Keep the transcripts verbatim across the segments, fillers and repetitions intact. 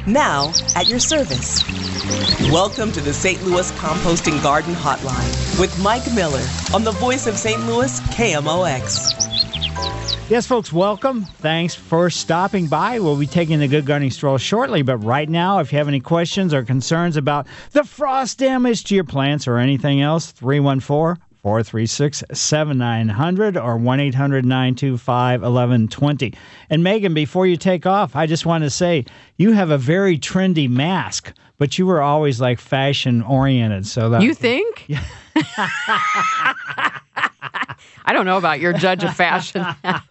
now at your service. Welcome to the Saint Louis Composting Garden Hotline with Mike Miller on the voice of Saint Louis, K M O X. Yes, folks, welcome. Thanks for stopping by. We'll be taking the Good Gardening Stroll shortly, but right now, if you have any questions or concerns about the frost damage to your plants or anything else, three one four, four three six, seven nine zero zero or one eight hundred, nine two five, one one two zero. And Megan, before you take off, I just want to say you have a very trendy mask, but you were always like fashion-oriented. So that You think? Yeah. I don't know about your judge of fashion. uh,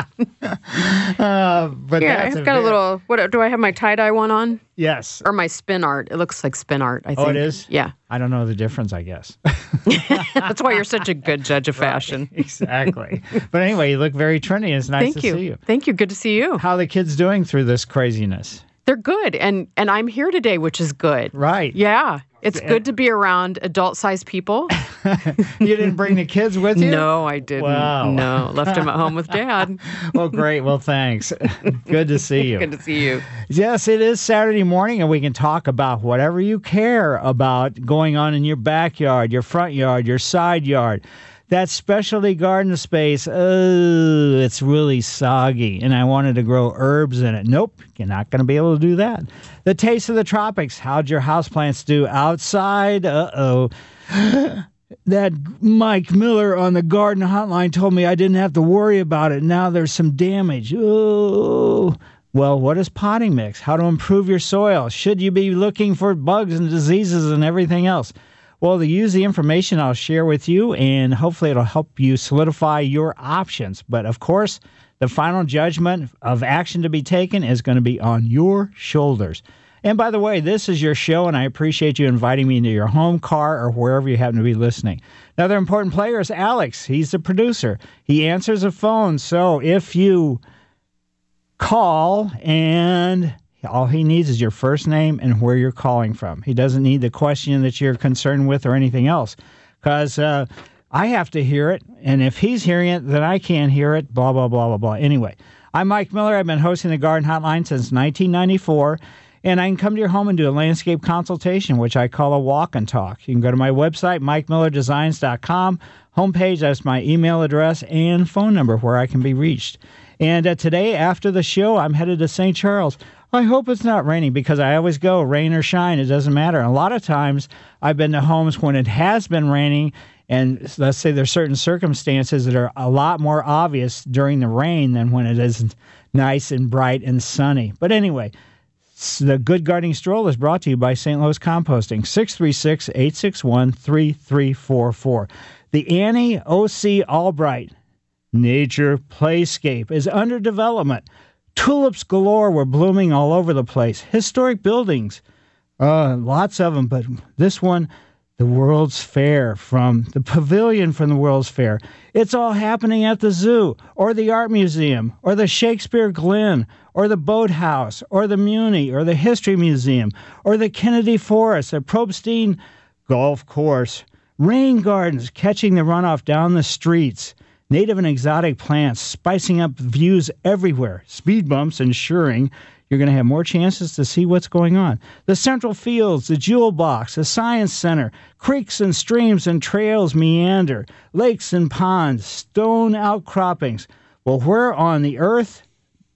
but Here, that's I've a got very, a little, what, do I have my tie-dye one on? Yes. Or my spin art? It looks like spin art, I think. Oh, it is? Yeah. I don't know the difference, I guess. That's why you're such a good judge of fashion. Right, exactly. But anyway, you look very trendy. It's nice Thank to you. see you. Thank you. Good to see you. How are the kids doing through this craziness? They're good. And, and I'm here today, which is good. Right. Yeah. It's good to be around adult-sized people. You didn't bring the kids with you? No, I didn't. Wow. No, left them at home with Dad. Well, great. Well, thanks. Good to see you. Good to see you. Yes, it is Saturday morning, and we can talk about whatever you care about going on in your backyard, your front yard, your side yard. That specialty garden space, oh, it's really soggy, and I wanted to grow herbs in it. Nope, you're not going to be able to do that. The taste of the tropics, how'd your houseplants do outside? Uh-oh. That Mike Miller on the garden hotline told me I didn't have to worry about it. Now there's some damage. Oh. Well, what is potting mix? How to improve your soil? Should you be looking for bugs and diseases and everything else? Well, to use the information I'll share with you, and hopefully it'll help you solidify your options. But, of course, the final judgment of action to be taken is going to be on your shoulders. And, by the way, this is your show, and I appreciate you inviting me into your home, car, or wherever you happen to be listening. Another important player is Alex. He's the producer. He answers the phone, so if you call and all he needs is your first name and where you're calling from. He doesn't need the question that you're concerned with or anything else, because uh, I have to hear it, and if he's hearing it, then I can't hear it, blah, blah, blah, blah, blah. Anyway, I'm Mike Miller. I've been hosting the Garden Hotline since nineteen ninety-four, and I can come to your home and do a landscape consultation, which I call a walk and talk. You can go to my website, mike miller designs dot com. Homepage, that's my email address and phone number where I can be reached. And uh, today, after the show, I'm headed to Saint Charles. I hope it's not raining, because I always go, rain or shine, it doesn't matter. And a lot of times, I've been to homes when it has been raining, and let's say there's certain circumstances that are a lot more obvious during the rain than when it is nice and bright and sunny. But anyway, the Good Gardening Stroll is brought to you by Saint Louis Composting, six three six, eight six one, three three four four. The Annie O C Albright Nature Playscape is under development. Tulips galore were blooming all over the place. Historic buildings, uh, lots of them, but this one, the World's Fair, from the pavilion from the World's Fair. It's all happening at the zoo, or the art museum, or the Shakespeare Glen, or the boathouse, or the Muni, or the History Museum, or the Kennedy Forest, the Probstein Golf Course. Rain gardens catching the runoff down the streets. Native and exotic plants spicing up views everywhere. Speed bumps ensuring you're going to have more chances to see what's going on. The Central Fields, the Jewel Box, the Science Center, creeks and streams and trails meander, lakes and ponds, stone outcroppings. Well, where on the earth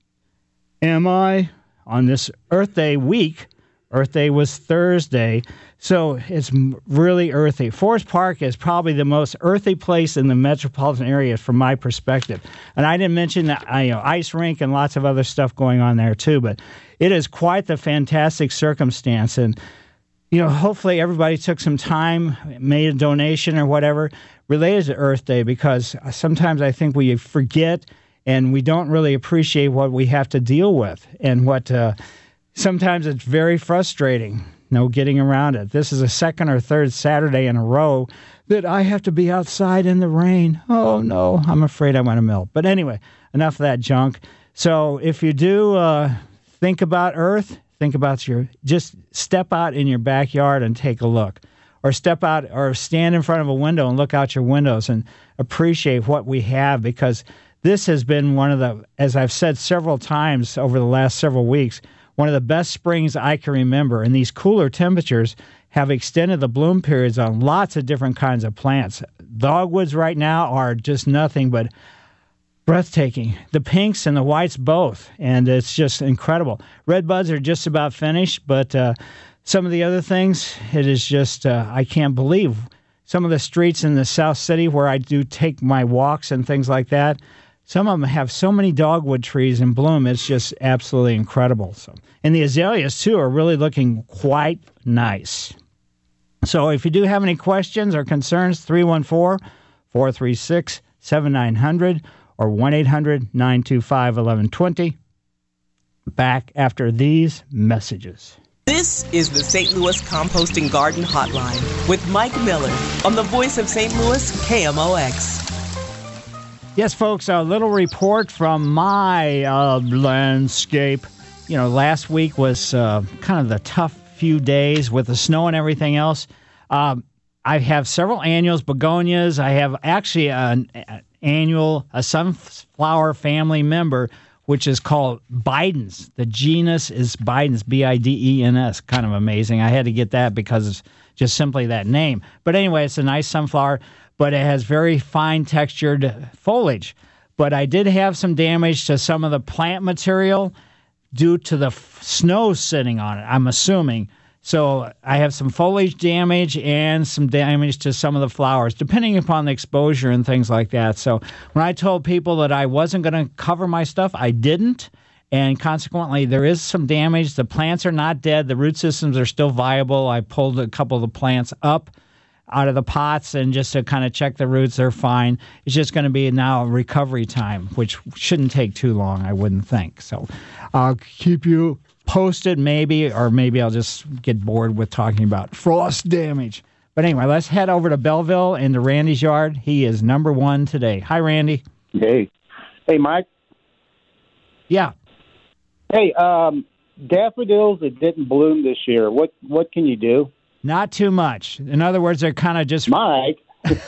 am I on this Earth Day week? Earth Day was Thursday, so it's really earthy. Forest Park is probably the most earthy place in the metropolitan area from my perspective. And I didn't mention that, you know, ice rink and lots of other stuff going on there too, but it is quite the fantastic circumstance. And, you know, hopefully everybody took some time, made a donation or whatever related to Earth Day, because sometimes I think we forget and we don't really appreciate what we have to deal with, and what uh, sometimes it's very frustrating. No getting around it. This is a second or third Saturday in a row that I have to be outside in the rain. Oh, no, I'm afraid I'm going to melt. But anyway, enough of that junk. So if you do uh, think about Earth, think about your, just step out in your backyard and take a look. Or step out or stand in front of a window and look out your windows and appreciate what we have, because this has been one of the, as I've said several times over the last several weeks, one of the best springs I can remember. And these cooler temperatures have extended the bloom periods on lots of different kinds of plants. Dogwoods right now are just nothing but breathtaking. The pinks and the whites both, and it's just incredible. Red buds are just about finished, but uh, some of the other things, it is just, uh, I can't believe. Some of the streets in the South City where I do take my walks and things like that, some of them have so many dogwood trees in bloom. It's just absolutely incredible. So, and the azaleas, too, are really looking quite nice. So if you do have any questions or concerns, three one four, four three six, seven nine zero zero or one eight hundred, nine two five, one one two zero. Back after these messages. This is the Saint Louis Composting Garden Hotline with Mike Miller on the voice of Saint Louis, K M O X. Yes, folks, a little report from my uh, landscape. You know, last week was uh, kind of the tough few days with the snow and everything else. Um, I have several annuals, begonias. I have actually an, an annual, a sunflower family member, which is called Bidens. The genus is Bidens, B I D E N S. Kind of amazing. I had to get that because it's just simply that name. But anyway, it's a nice sunflower, but it has very fine textured foliage. But I did have some damage to some of the plant material due to the f- snow sitting on it, I'm assuming. So I have some foliage damage and some damage to some of the flowers, depending upon the exposure and things like that. So when I told people that I wasn't going to cover my stuff, I didn't. And consequently, there is some damage. The plants are not dead. The root systems are still viable. I pulled a couple of the plants up out of the pots and just to kind of check the roots, they're fine. It's just going to be now recovery time, which shouldn't take too long, I wouldn't think. So I'll keep you posted maybe, or maybe I'll just get bored with talking about frost damage. But anyway, let's head over to Belleville into Randy's yard. He is number one today. Hi, Randy. Hey. Hey, Mike. Yeah. Hey, um, daffodils that didn't bloom this year, what, what can you do? Not too much. In other words, they're kind of just... Mike,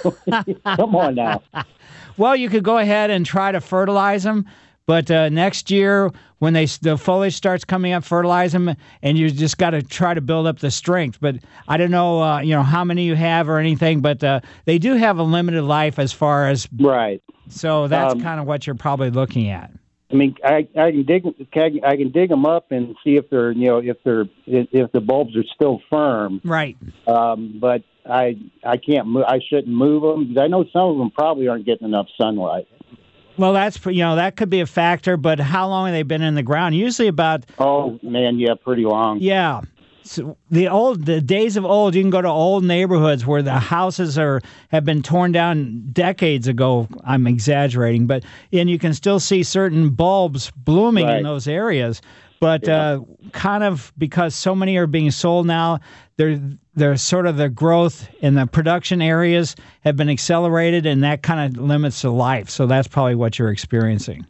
come on now. Well, you could go ahead and try to fertilize them, but uh, next year when they the foliage starts coming up, fertilize them, and you just got to try to build up the strength. But I don't know, uh, you know, how many you have or anything, but uh, they do have a limited life as far as... Right. So that's Um, kind of what you're probably looking at. I mean, I, I can dig I can dig them up and see if they're you know if they're if the bulbs are still firm. Right. Um, but I I can't move. I shouldn't move them because I know some of them probably aren't getting enough sunlight. Well, that's you know that could be a factor, but how long have they been in the ground? Usually about Oh man, yeah, pretty long. yeah. So the old the days of old, you can go to old neighborhoods where the houses are have been torn down decades ago. I'm exaggerating, but and you can still see certain bulbs blooming Right. in those areas. But Yeah. uh, kind of because so many are being sold now, they're they're sort of the growth in the production areas have been accelerated, and that kind of limits the life. So that's probably what you're experiencing.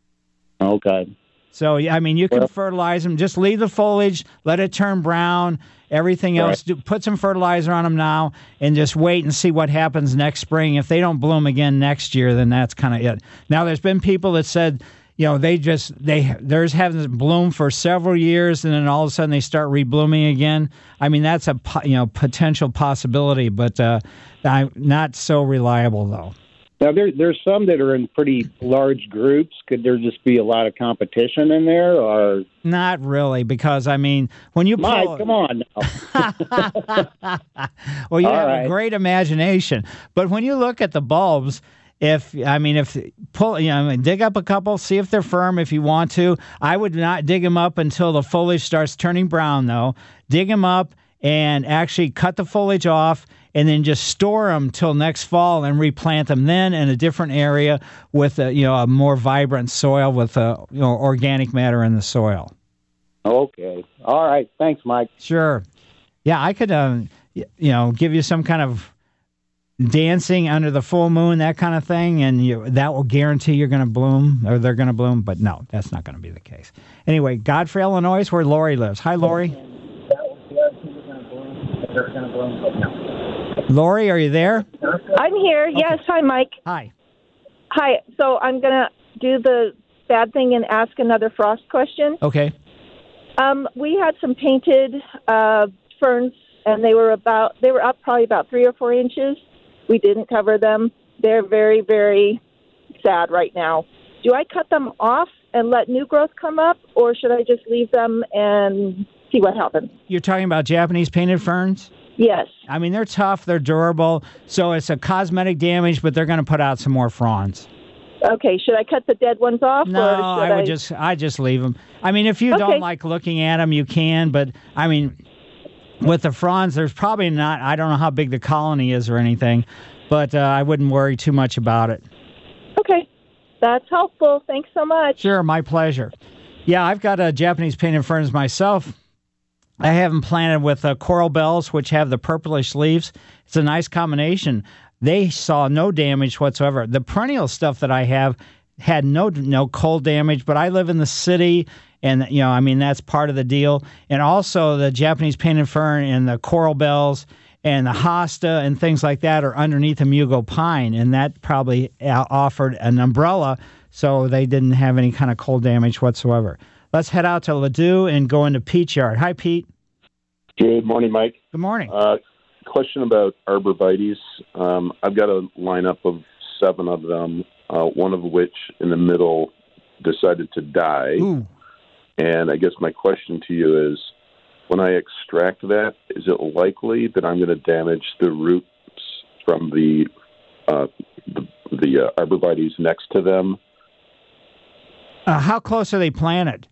Okay. So, yeah, I mean, you can Well- fertilize them. Just leave the foliage, let it turn brown. Everything Right. else, do, put some fertilizer on them now and just wait and see what happens next spring. If they don't bloom again next year, then that's kind of it. Now, there's been people that said, you know, they just, they theirs haven't bloomed for several years and then all of a sudden they start reblooming again. I mean, that's a, po- you know, potential possibility, but uh, I'm not so reliable, though. Now there there's some that are in pretty large groups. Could there just be a lot of competition in there, or Not really, because, I mean, when you Mike? pull... Come on now. Well, you All have a right. great imagination, but when you look at the bulbs, if I mean, if pull, you know, I mean, dig up a couple, see if they're firm. If you want to, I would not dig them up until the foliage starts turning brown. Though, dig them up and actually cut the foliage off, and then just store them till next fall and replant them then in a different area with a, you know, a more vibrant soil with a, you know, organic matter in the soil. Okay. All right. Thanks, Mike. Sure. Yeah, I could, um, y- you know, give you some kind of dancing under the full moon, that kind of thing, and you, that will guarantee you're going to bloom or they're going to bloom. But no, that's not going to be the case. Anyway, Godfrey, Illinois is where Lori lives. Hi, Lori. Lori, are you there? I'm here. Yes. Hi, Mike. Hi. Hi. So I'm going to do the bad thing and ask another frost question. Okay. Um, we had some painted uh, ferns, and they were about they were up probably about three or four inches. We didn't cover them. They're very, very sad right now. Do I cut them off and let new growth come up, or should I just leave them and see what happens? You're talking about Japanese painted ferns? Yes. I mean, they're tough, they're durable, so it's a cosmetic damage, but they're going to put out some more fronds. Okay, should I cut the dead ones off? No, or should I would I... just I just leave them. I mean, if you Okay. don't like looking at them, you can, but I mean, with the fronds, there's probably not, I don't know how big the colony is or anything, but uh, I wouldn't worry too much about it. Okay, that's helpful. Thanks so much. Sure, my pleasure. Yeah, I've got a Japanese painted ferns myself. I have them planted with uh, coral bells, which have the purplish leaves. It's a nice combination. They saw no damage whatsoever. The perennial stuff that I have had no no cold damage, but I live in the city, and you know, I mean, that's part of the deal. And also, the Japanese painted fern and the coral bells and the hosta and things like that are underneath the mugo pine, and that probably offered an umbrella, so they didn't have any kind of cold damage whatsoever. Let's head out to Ladue and go into Pete's yard. Hi, Pete. Good morning, Mike. Good morning. Uh, question about arborvitaes. Um, I've got a lineup of seven of them, uh, one of which in the middle decided to die. Ooh. And I guess my question to you is, when I extract that, is it likely that I'm going to damage the roots from the uh, the, the uh, arborvitaes next to them? Uh, how close are they planted?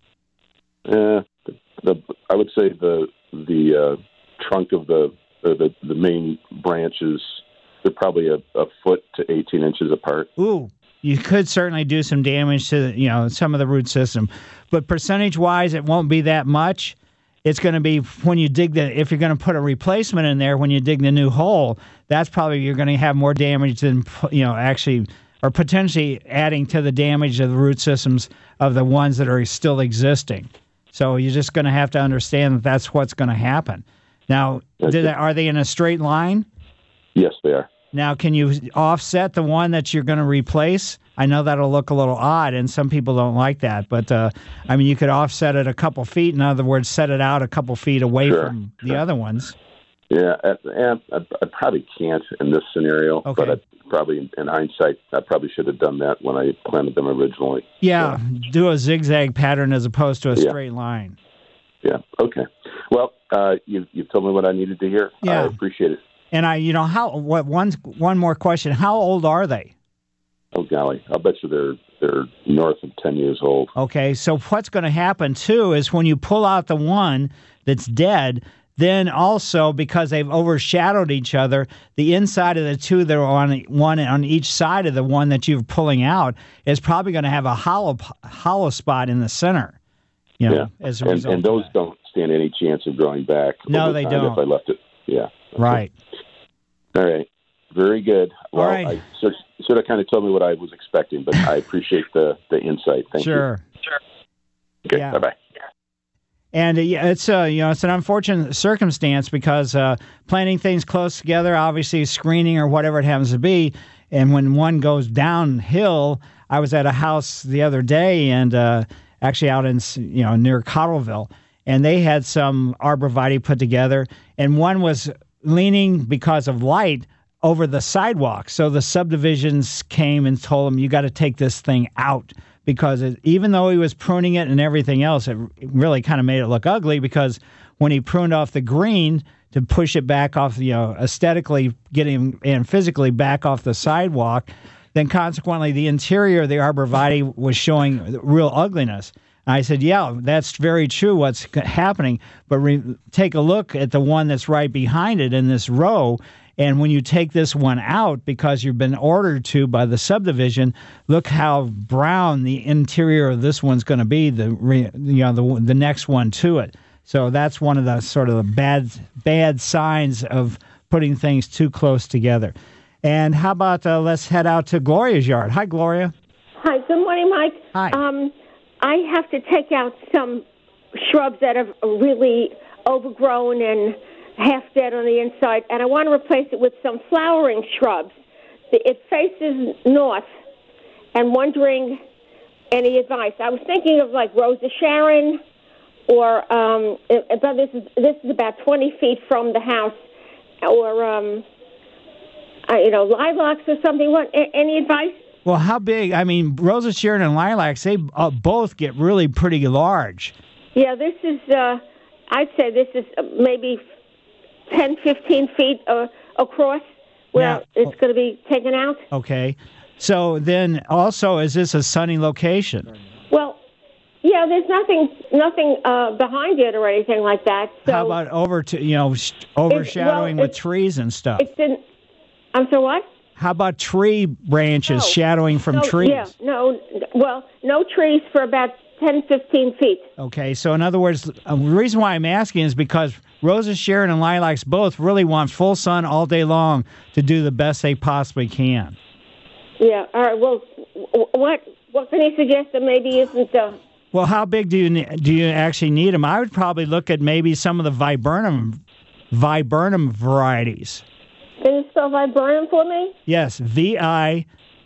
Uh, the, the, I would say the the uh, trunk of the, or the the main branches, they're probably a, a foot to eighteen inches apart. Ooh, you could certainly do some damage to, you know, some of the root system, but percentage-wise, it won't be that much. It's going to be when you dig the, if you're going to put a replacement in there, when you dig the new hole, that's probably, you're going to have more damage than, you know, actually, or potentially adding to the damage of the root systems of the ones that are still existing. So you're just going to have to understand that that's what's going to happen. Now, did, are they in a straight line? Yes, they are. Now, can you offset the one that you're going to replace? I know that'll look a little odd, and some people don't like that. But, uh, I mean, you could offset it a couple feet. In other words, set it out a couple feet away Sure, from sure. the other ones. Yeah, and I, I probably can't in this scenario, Okay. but I probably, in hindsight, I probably should have done that when I planted them originally. Yeah, So, do a zigzag pattern as opposed to a Yeah. straight line. yeah, okay. Well, uh, you've, you've told me what I needed to hear. Yeah. I appreciate it. And I, you know, how? What? One, one more question. How old are they? Oh, golly. I'll bet you they're, they're north of ten years old. Okay, so what's going to happen, too, is when you pull out the one that's dead, then also, because they've overshadowed each other, the inside of the two that are on one on each side of the one that you're pulling out is probably going to have a hollow hollow spot in the center. You know, Yeah. as a And, result and of those that. don't stand any chance of growing back. No, over they time don't. If I left it. Yeah. Okay. Right. All right. Very good. Well, All right. I sort, sort of kind of told me what I was expecting, but I appreciate the, the insight. Thank you. Sure. Okay. Yeah. Bye-bye. And uh, yeah, it's uh, you know, it's an unfortunate circumstance because uh, planting things close together, obviously screening or whatever it happens to be, and when one goes downhill, I was at a house the other day and uh, actually out in you know near Cottleville, and they had some arborvitae put together, and one was leaning because of light over the sidewalk. So the subdivisions came and told him, you got to take this thing out because it, even though he was pruning it and everything else, it really kind of made it look ugly because when he pruned off the green to push it back off, you know, aesthetically getting and physically back off the sidewalk, then consequently the interior of the arborvitae was showing real ugliness. And I said, yeah, that's very true what's happening, but re- take a look at the one that's right behind it in this row. And when you take this one out because you've been ordered to by the subdivision, look how brown the interior of this one's going to be, the re, you know the the next one to it. So that's one of the sort of the bad bad signs of putting things too close together. And how about uh, let's head out to Gloria's yard. Hi, Gloria. Hi, good morning, Mike. Hi. Um, I have to take out some shrubs that have really overgrown and half dead on the inside, and I want to replace it with some flowering shrubs. It faces north, and wondering any advice. I was thinking of like Rosa Sharon or um, it, but this is this is about twenty feet from the house, or um, uh, you know, lilacs or something. What? A- any advice? Well, how big? I mean, Rosa Sharon and lilacs, they uh, both get really pretty large. Yeah, this is. Uh, I'd say this is maybe ten, fifteen feet uh, across, where Now- it's going to be taken out. Okay. So then also, is this a sunny location? Well, yeah, there's nothing, nothing uh, behind it or anything like that. So How about over to, you know, sh- overshadowing well, with it's- trees and stuff? it's in. I'm sorry, what? How about tree branches No. shadowing from no, trees? Yeah, no. Well, no trees for about ten, fifteen feet. Okay, so in other words, uh, the reason why I'm asking is because Rosa Sharon and lilacs both really want full sun all day long to do the best they possibly can. Yeah. All right. Well, w- what what can you suggest that maybe isn't? Uh, Well, how big do you ne- do you actually need them? I would probably look at maybe some of the viburnum viburnum varieties. can you spell viburnum for me? Yes, V I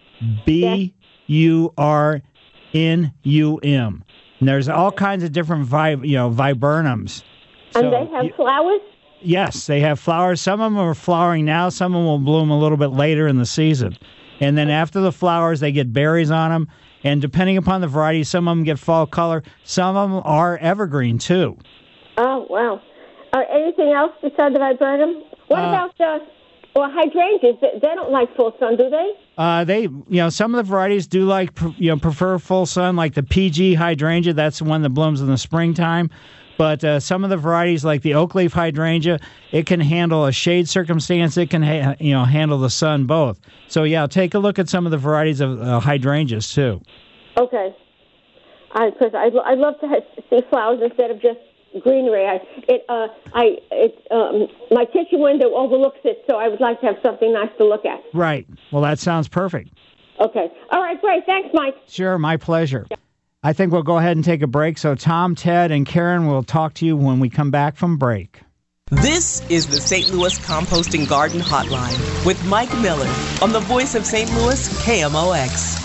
B U R N U M. And there's all kinds of different vi- you know viburnums. And So, they have y- flowers. yes, they have flowers. Some of them are flowering now. Some of them will bloom a little bit later in the season. And then after the flowers, they get berries on them. And depending upon the variety, some of them get fall color. Some of them are evergreen too. Oh wow. Uh, anything else besides the viburnum? What Uh, about uh, well hydrangeas? They, they don't like full sun, do they? Uh, they, you know, some of the varieties do like, you know, prefer full sun, like the P G hydrangea. That's the one that blooms in the springtime. But uh, some of the varieties, like the oak leaf hydrangea, it can handle a shade circumstance. It can, ha- you know, handle the sun both. So yeah, take a look at some of the varieties of uh, hydrangeas too. Okay. Because I I'd, I'd love to have, see flowers instead of just greenery. I it uh I it um my kitchen window overlooks it, so I would like to have something nice to look at. Right. Well, that sounds perfect. Okay. All right. Great. Thanks, Mike. Sure, my pleasure. I think we'll go ahead and take a break. So Tom, Ted, and Karen will talk to you when we come back from break. This is the Saint Louis Composting Garden Hotline with Mike Miller on the voice of Saint Louis, K M O X.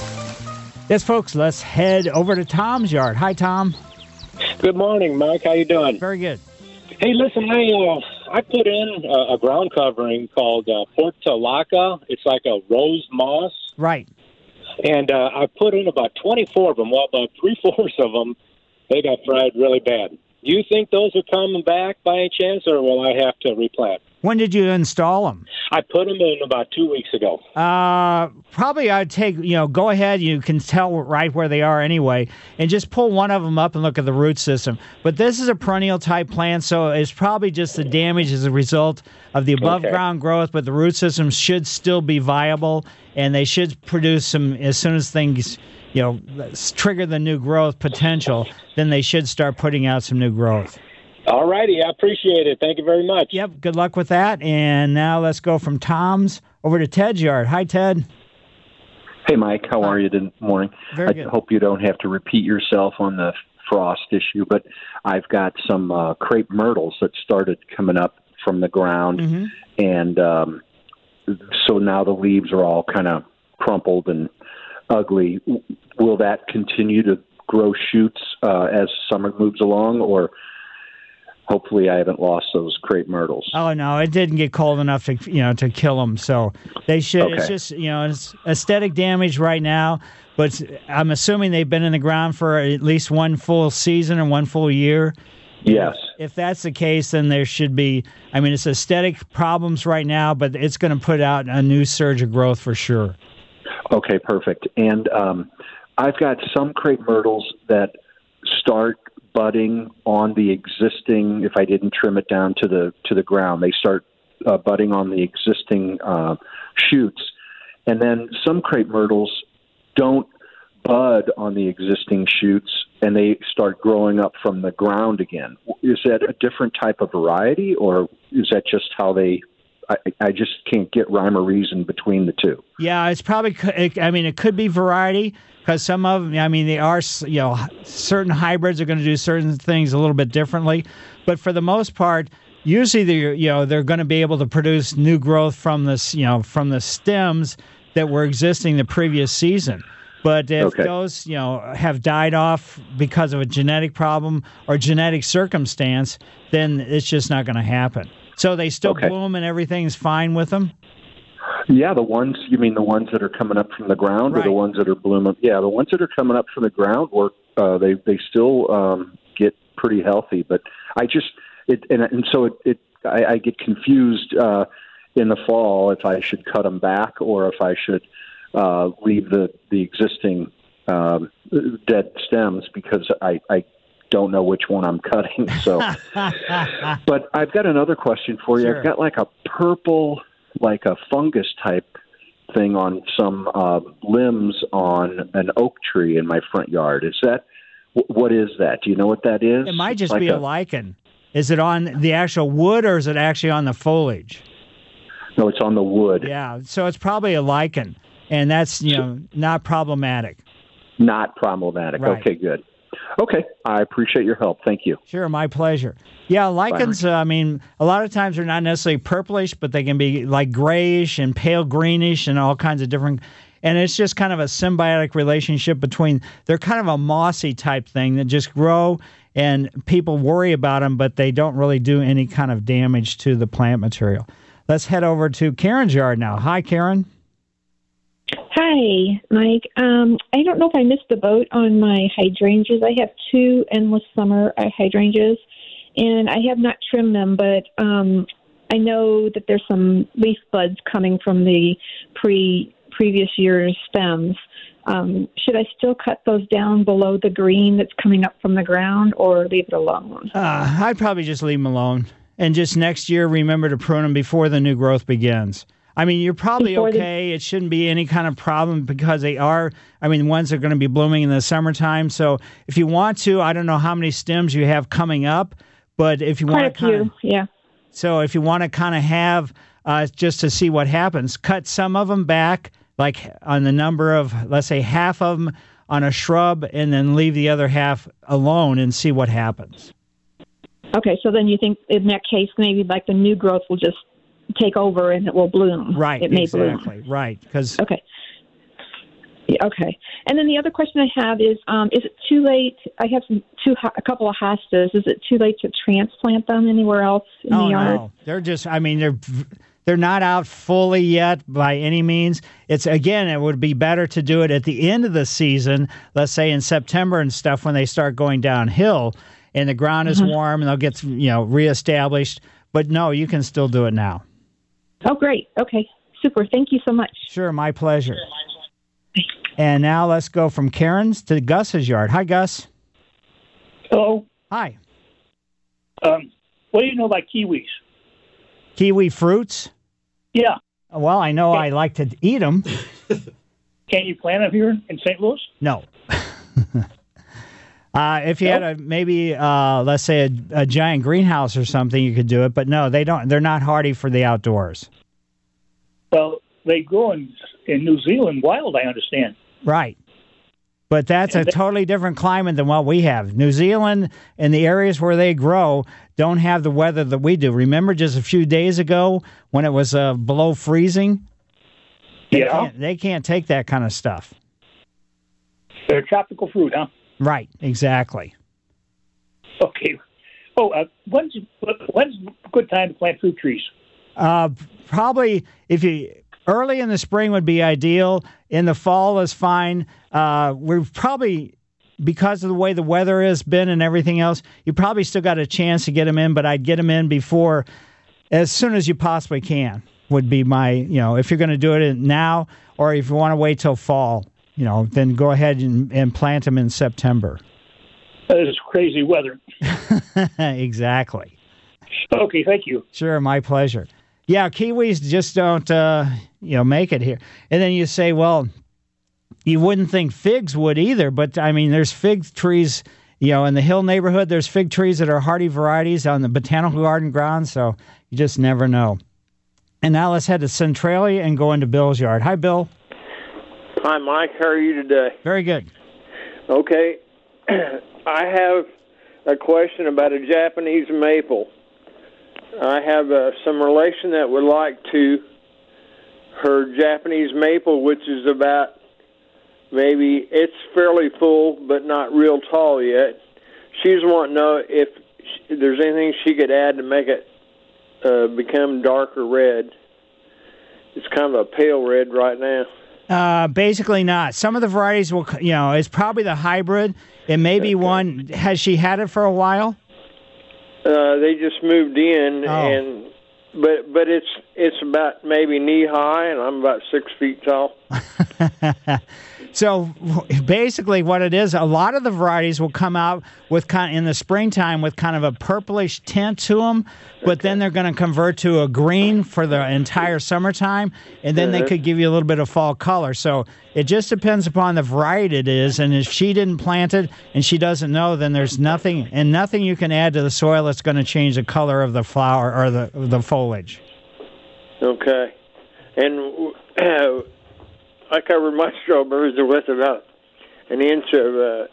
Yes, folks, let's head over to Tom's yard. Hi, Tom. Good morning, Mike. How you doing? Very good. Hey, listen, I uh, I put in a, a ground covering called uh, Portulaca. It's like a rose moss, Right. and uh, I put in about twenty-four of them. Well, about three-fourths of them, they got fried really bad. Do you think those are coming back by any chance, or will I have to replant? When did you install them? I put them in about two weeks ago. Uh, probably I'd take, you know, go ahead. You can tell right where they are anyway, and just pull one of them up and look at the root system. But this is a perennial type plant, so it's probably just the damage as a result of the above ground growth, but the root system should still be viable, and they should produce some, as soon as things, you know, trigger the new growth potential, then they should start putting out some new growth. All righty. I appreciate it. Thank you very much. Yep, good luck with that. And now let's go from Tom's over to Ted's yard. Hi, Ted. Hey, Mike. How are you this morning? Very I good. hope you don't have to repeat yourself on the frost issue, but I've got some uh, crepe myrtles that started coming up from the ground, Mm-hmm. and um, so now the leaves are all kind of crumpled and ugly. Will that continue to grow shoots uh, as summer moves along, or hopefully I haven't lost those crepe myrtles? Oh no, it didn't get cold enough to you know to kill them. So they should. It's Okay. just you know it's aesthetic damage right now. But I'm assuming they've been in the ground for at least one full season or one full year. Yes. If that's the case, then there should be. I mean, it's aesthetic problems right now, but it's going to put out a new surge of growth for sure. Okay, perfect. And um, I've got some crepe myrtles that start budding on the existing. If I didn't trim it down to the to the ground, they start uh, budding on the existing uh, shoots, and then some crepe myrtles don't bud on the existing shoots, and they start growing up from the ground again. Is that a different type of variety, or is that just how they? I, I just can't get rhyme or reason between the two. Yeah, it's probably. I mean, it could be variety because some of them. I mean, they are. You know, certain hybrids are going to do certain things a little bit differently, but for the most part, usually they're you know they're going to be able to produce new growth from this you know from the stems that were existing the previous season. But if Okay. those, you know, have died off because of a genetic problem or genetic circumstance, then it's just not going to happen. So they still Okay. bloom and everything's fine with them? Yeah, the ones, you mean the ones that are coming up from the ground Right. or the ones that are blooming? Yeah, the ones that are coming up from the ground work, uh, they, they still um, get pretty healthy. But I just, it, and, and so it, it I, I get confused uh, in the fall if I should cut them back or if I should uh, leave the, the existing um, dead stems because I, I don't know which one I'm cutting. So, but I've got another question for you. Sure. I've got like a purple, like a fungus type thing on some uh, limbs on an oak tree in my front yard. Is that, wh- what is that? Do you know what that is? It might just Like be a, lichen. Is it on the actual wood or is it actually on the foliage? No, it's on the wood. Yeah, so it's probably a lichen, and that's, you know, not problematic. Not problematic. Right. Okay, good. Okay, I appreciate your help. Thank you. Sure, my pleasure. Yeah, lichens, uh, I mean, a lot of times they're not necessarily purplish, but they can be like grayish and pale greenish and all kinds of different. And it's just kind of a symbiotic relationship between, they're kind of a mossy type thing that just grow and people worry about them, but they don't really do any kind of damage to the plant material. Let's head over to Karen's yard now. Hi, Karen. Hi, Mike. Um, I don't know if I missed the boat on my hydrangeas. I have two endless summer uh, hydrangeas, and I have not trimmed them, but um, I know that there's some leaf buds coming from the pre previous year's stems. Um, should I still cut those down below the green that's coming up from the ground, or leave it alone? Uh, I'd probably just leave them alone. And just next year, remember to prune them before the new growth begins. I mean, you're probably Before the- okay. It shouldn't be any kind of problem because they are, I mean, ones are going to be blooming in the summertime. So if you want to, I don't know how many stems you have coming up, but if you Quite want a to kind of, few, yeah. so if you want to kind of have, uh, just to see what happens, cut some of them back, like on the number of, let's say half of them on a shrub, and then leave the other half alone and see what happens. Okay, so then you think in that case maybe like the new growth will just take over and it will bloom. Right, It may exactly, bloom. right. Because Okay. Yeah, okay. And then the other question I have is, um, is it too late? I have some two, a couple of hostas. Is it too late to transplant them anywhere else in oh the yard? no, they're just. I mean, they're they're not out fully yet by any means. It's again, it would be better to do it at the end of the season. Let's say in September and stuff when they start going downhill and the ground is Mhm. warm and they'll get you know reestablished. But no, you can still do it now. Oh, great. Okay. Super. Thank you so much. Sure, my pleasure. And now let's go from Karen's to Gus's yard. Hi, Gus. Hello. Hi. Um, what do you know about kiwis? Kiwi fruits? Yeah. Well, I know I like to eat them. Can you plant them here in Saint Louis? No. uh, if you had a maybe, uh, let's say a, a giant greenhouse or something, you could do it. But no, they don't. They're not hardy for the outdoors. Well, they grow in in New Zealand wild, I understand. Right. But that's a totally different climate than what we have. New Zealand and the areas where they grow don't have the weather that we do. Remember just a few days ago when it was uh, below freezing? They Yeah. Can't, they can't take that kind of stuff. They're tropical fruit, huh? Right, exactly. Okay. Oh, uh, when's when's a good time to plant fruit trees? Uh, probably if you early in the spring would be ideal. In the fall is fine. Uh, we've probably, because of the way the weather has been and everything else, you probably still got a chance to get them in, but I'd get them in before, as soon as you possibly can, would be my, you know, if you're going to do it now, or if you want to wait till fall, you know, then go ahead and, and plant them in September. This is crazy weather. Exactly. Okay, thank you. Sure, my pleasure. Yeah, kiwis just don't, uh, you know, make it here. And then you say, well, you wouldn't think figs would either, but I mean, there's fig trees, you know, in the Hill neighborhood, there's fig trees that are hardy varieties on the botanical garden grounds, so you just never know. And now let's head to Centralia and go into Bill's yard. Hi, Bill. Hi, Mike. How are you today? Very good. Okay. I have a question about a Japanese maple. I have uh, some relation that would like to her Japanese maple, which is about maybe it's fairly full, but not real tall yet. She's wanting to know if there's anything she could add to make it uh, become darker red. It's kind of a pale red right now. Uh, basically not. Some of the varieties will, you know, it's probably the hybrid. It may be one. Has she had it for a while? Uh, they just moved in, Oh. and but but it's it's about maybe knee high, and I'm about six feet tall. So basically what it is, a lot of the varieties will come out with kind in the springtime with kind of a purplish tint to them, but okay. then they're going to convert to a green for the entire summertime, and then uh-huh. they could give you a little bit of fall color. So it just depends upon the variety it is, and if she didn't plant it and she doesn't know, then there's nothing, and nothing you can add to the soil that's going to change the color of the flower or the, the foliage. Okay. And... Uh, I covered my strawberries with about an inch of uh,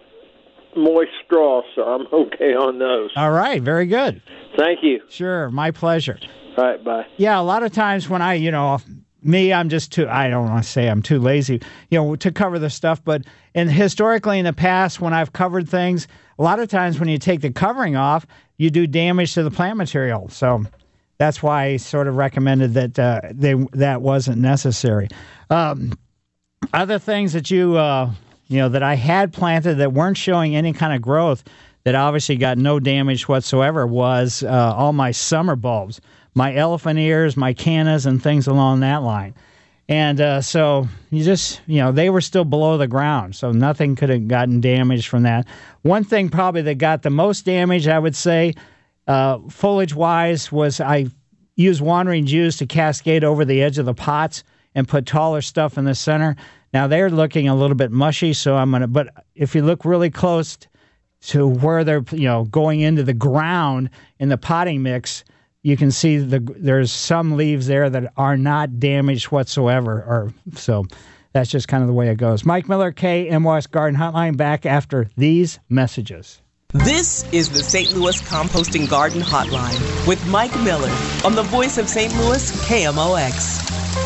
moist straw, so I'm okay on those. All right, very good. Thank you. Sure, my pleasure. All right, bye. Yeah, a lot of times when I, you know, me, I'm just too, I don't want to say I'm too lazy, you know, to cover the stuff, but and historically in the past when I've covered things, a lot of times when you take the covering off, you do damage to the plant material. So that's why I sort of recommended that uh, they that wasn't necessary. Um Other things that you, uh, you know, that I had planted that weren't showing any kind of growth, that obviously got no damage whatsoever, was uh, all my summer bulbs, my elephant ears, my cannas, and things along that line. And uh, so you just, you know, they were still below the ground, so nothing could have gotten damaged from that. One thing probably that got the most damage, I would say, uh, foliage-wise, was I used wandering Jews to cascade over the edge of the pots and put taller stuff in the center. Now they're looking a little bit mushy, so I'm gonna. But if you look really close to where they're, you know, going into the ground in the potting mix, you can see the there's some leaves there that are not damaged whatsoever. Or so that's just kind of the way it goes. Mike Miller, K M O S Garden Hotline, back after these messages. This is the Saint Louis Composting Garden Hotline with Mike Miller on the voice of Saint Louis, K M O X.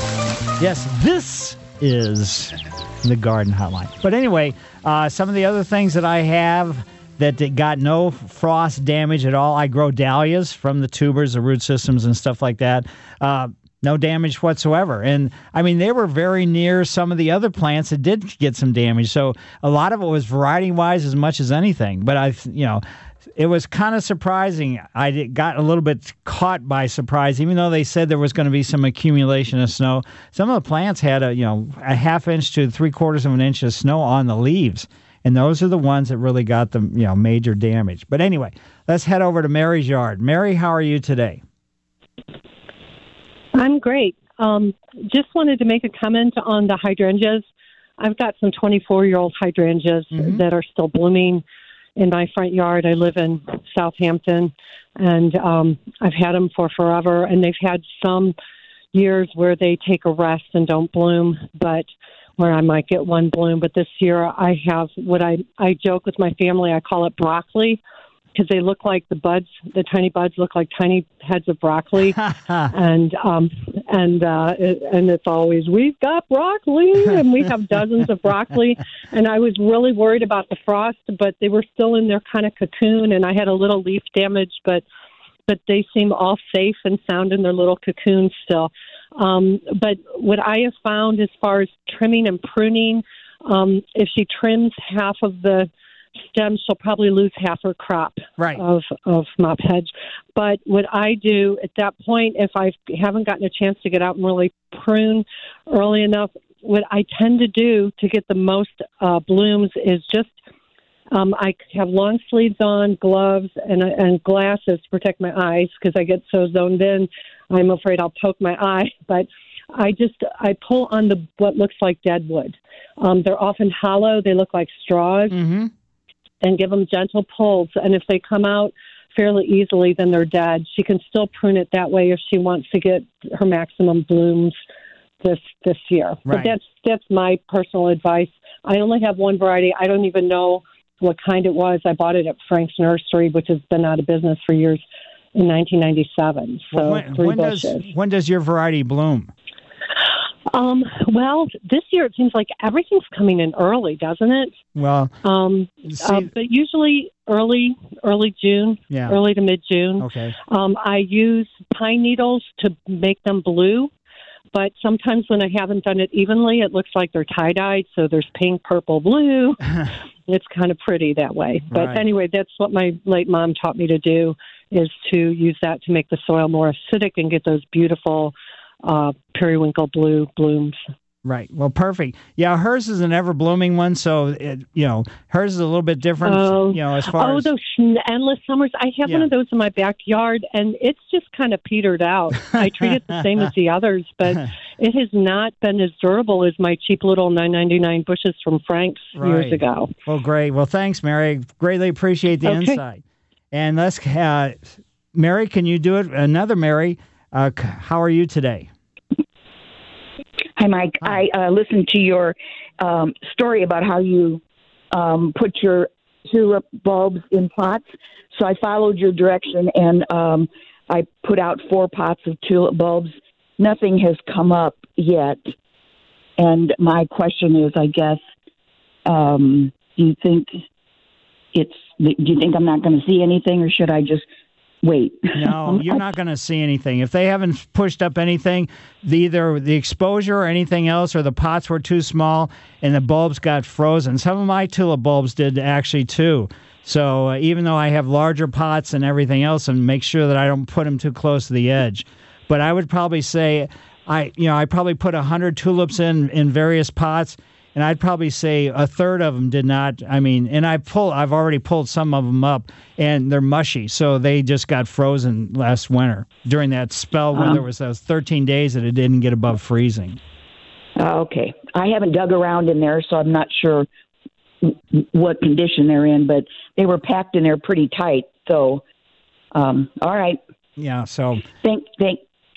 Yes, this is the Garden Hotline. But anyway, uh, some of the other things that I have that got no frost damage at all, I grow dahlias from the tubers, the root systems, and stuff like that. Uh, no damage whatsoever. And, I mean, they were very near some of the other plants that did get some damage. So a lot of it was variety-wise as much as anything. But, I, you know... It was kind of surprising. I got a little bit caught by surprise, even though they said there was going to be some accumulation of snow. Some of the plants had a, you know, a half inch to three quarters of an inch of snow on the leaves, and those are the ones that really got the, you know, major damage. But anyway, let's head over to Mary's yard. Mary, how are you today? I'm great. Um, just wanted to make a comment on the hydrangeas. I've got some twenty-four-year-old hydrangeas mm-hmm. that are still blooming in my front yard. I live in Southampton, and um, I've had them for forever, and they've had some years where they take a rest and don't bloom, but where I might get one bloom. But this year I have what I, I joke with my family, I call it broccoli, because they look like the buds, the tiny buds look like tiny heads of broccoli. and um, and uh, it, and it's always, we've got broccoli, and we have dozens of broccoli. And I was really worried about the frost, but they were still in their kind of cocoon, and I had a little leaf damage, but but they seem all safe and sound in their little cocoon still. Um, but what I have found as far as trimming and pruning, um, if she trims half of the stem, she'll probably lose half her crop right. of, of mop hedge. But what I do at that point, if I haven't gotten a chance to get out and really prune early enough, what I tend to do to get the most uh, blooms is just um, I have long sleeves on, gloves, and, and glasses to protect my eyes because I get so zoned in, I'm afraid I'll poke my eye. But I just I pull on the what looks like dead wood. Um, they're often hollow. They look like straws. Mm-hmm. And give them gentle pulls. And if they come out fairly easily, then they're dead. She can still prune it that way if she wants to get her maximum blooms this this year. Right. But that's that's my personal advice. I only have one variety. I don't even know what kind it was. I bought it at Frank's Nursery, which has been out of business for years, in nineteen ninety-seven. So well, when, three when bushes. Does, when does your variety bloom? Um, well, this year it seems like everything's coming in early, doesn't it? Well, um, see, uh, but usually early, early June, yeah. early to mid-June. Okay. Um, I use pine needles to make them blue, but sometimes when I haven't done it evenly, it looks like they're tie-dyed, so there's pink, purple, blue. It's kind of pretty that way. But Right. anyway, that's what my late mom taught me to do, is to use that to make the soil more acidic and get those beautiful uh, periwinkle blue blooms. Right. Well, perfect. Yeah, hers is an ever-blooming one, so, it, you know, hers is a little bit different, Oh, you know, as far oh as... those endless summers. I have Yeah. one of those in my backyard, and it's just kind of petered out. I treat it the same as the others, but it has not been as durable as my cheap little nine ninety-nine bushes from Frank's Right. years ago. Well, great. Well, thanks, Mary. Greatly appreciate the Okay. insight. And let's, uh, Mary, can you do it? Another Mary, uh, c- how are you today? Hi, Mike. I uh, listened to your um, story about how you um, put your tulip bulbs in pots. So I followed your direction, and um, I put out four pots of tulip bulbs. Nothing has come up yet. And my question is, I guess, um, do you think it's? Do you think I'm not going to see anything, or should I just wait? No, you're not going to see anything. If they haven't pushed up anything, the, either the exposure or anything else, or the pots were too small and the bulbs got frozen. Some of my tulip bulbs did actually too. So uh, even though I have larger pots and everything else, and make sure that I don't put them too close to the edge. But I would probably say, I you know, I probably put a hundred tulips in in various pots. And I'd probably say a third of them did not. I mean, and I pull. I've already pulled some of them up, and they're mushy. So they just got frozen last winter during that spell when Um, there was those thirteen days that it didn't get above freezing. Uh, okay. I haven't dug around in there, so I'm not sure w- what condition they're in, but they were packed in there pretty tight. So, um, all right. Yeah. So Think, think.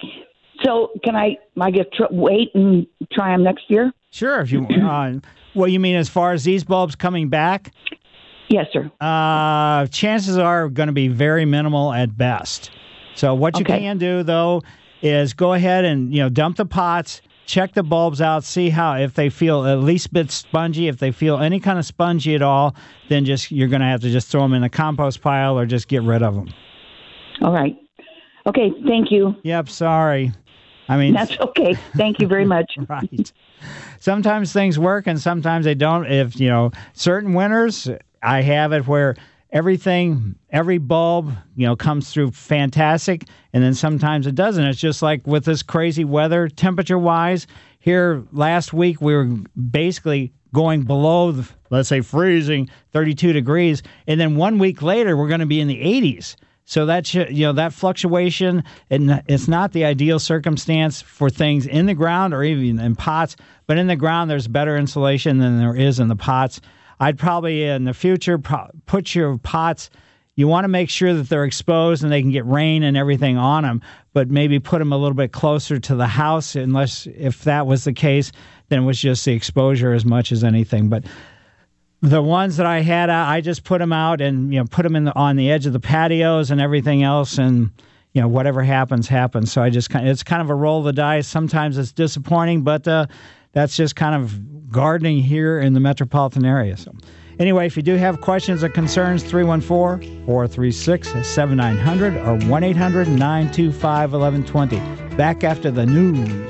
So, can I, I guess, tr- wait and try them next year? sure, if you. Uh, what you mean as far as these bulbs coming back? Yes, sir. Uh, chances are going to be very minimal at best. So what you Okay. can do though is go ahead and you know dump the pots, check the bulbs out, see how if they feel at least a bit spongy. If they feel any kind of spongy at all, then just you're going to have to just throw them in a compost pile or just get rid of them. All right. Okay. Thank you. Yep. Sorry. I mean That's okay. Thank you very much. right. Sometimes things work and sometimes they don't. If you know certain winters, I have it where everything, every bulb, you know, comes through fantastic, and then sometimes it doesn't. It's just like with this crazy weather, temperature-wise. Here last week, we were basically going below, the, let's say, freezing, thirty-two degrees, and then one week later, we're going to be in the eighties. So that should, you know, that fluctuation, and it's not the ideal circumstance for things in the ground or even in pots. But in the ground, there's better insulation than there is in the pots. I'd probably, in the future, pro- put your pots, you want to make sure that they're exposed and they can get rain and everything on them, but maybe put them a little bit closer to the house, unless, if that was the case, then it was just the exposure as much as anything. But the ones that I had, I just put them out and, you know, put them in the, on the edge of the patios and everything else, and, you know, whatever happens, happens. So I just kind of, it's kind of a roll of the dice. Sometimes it's disappointing, but uh, that's just kind of gardening here in the metropolitan area. So anyway, if you do have questions or concerns, three one four, four three six, seven nine zero zero or one eight hundred, nine two five, one one two zero. Back after the news.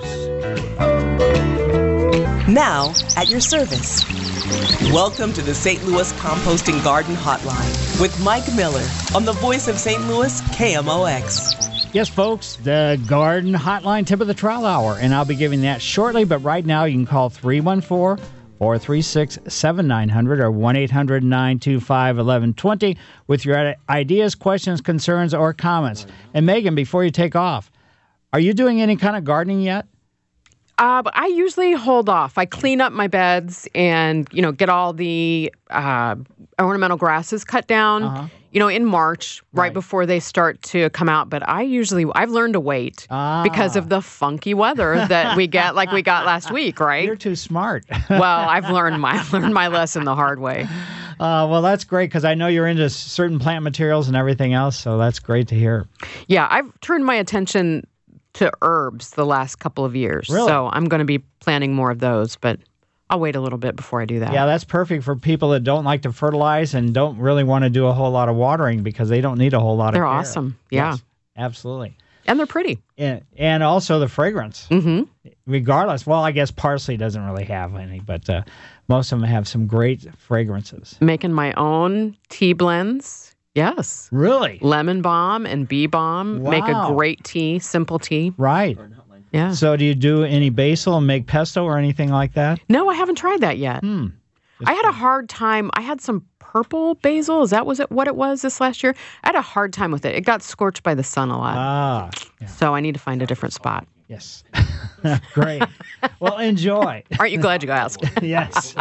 Now, at your service. Welcome to the Saint Louis Composting Garden Hotline with Mike Miller on the voice of Saint Louis, K M O X. Yes, folks, the Garden Hotline tip of the trial hour, and I'll be giving that shortly, but right now you can call three one four, four three six, seven nine zero zero or one eight hundred, nine two five, one one two zero with your ideas, questions, concerns, or comments. And Megan, before you take off, are you doing any kind of gardening yet? Uh, but I usually hold off. I clean up my beds and, you know, get all the uh, ornamental grasses cut down, Uh-huh. you know, in March, right, before they start to come out. But I usually, I've learned to wait Ah. because of the funky weather that we get, like we got last week, right? You're too smart. Well, I've learned my learned my lesson the hard way. Uh, well, that's great because I know you're into certain plant materials and everything else, so that's great to hear. Yeah, I've turned my attention to herbs the last couple of years. Really? So I'm going to be planting more of those, but I'll wait a little bit before I do that. Yeah, that's perfect for people that don't like to fertilize and don't really want to do a whole lot of watering because they don't need a whole lot They're of care. awesome. Yeah. Yes, absolutely. And they're pretty. And, and also the fragrance. Mm-hmm. Regardless, well, I guess parsley doesn't really have any, but uh, most of them have some great fragrances. Making my own tea blends. Yes. Really? Lemon balm and bee balm. Wow. Make a great tea, simple tea. Right. Yeah. So do you do any basil and make pesto or anything like that? No, I haven't tried that yet. Hmm. I had a hard time. I had some purple basil. Is that was it what it was this last year? I had a hard time with it. It got scorched by the sun a lot. Ah. Yeah. So I need to find a different spot. Yes. Great. Well, enjoy. Aren't you glad you asked? Yes.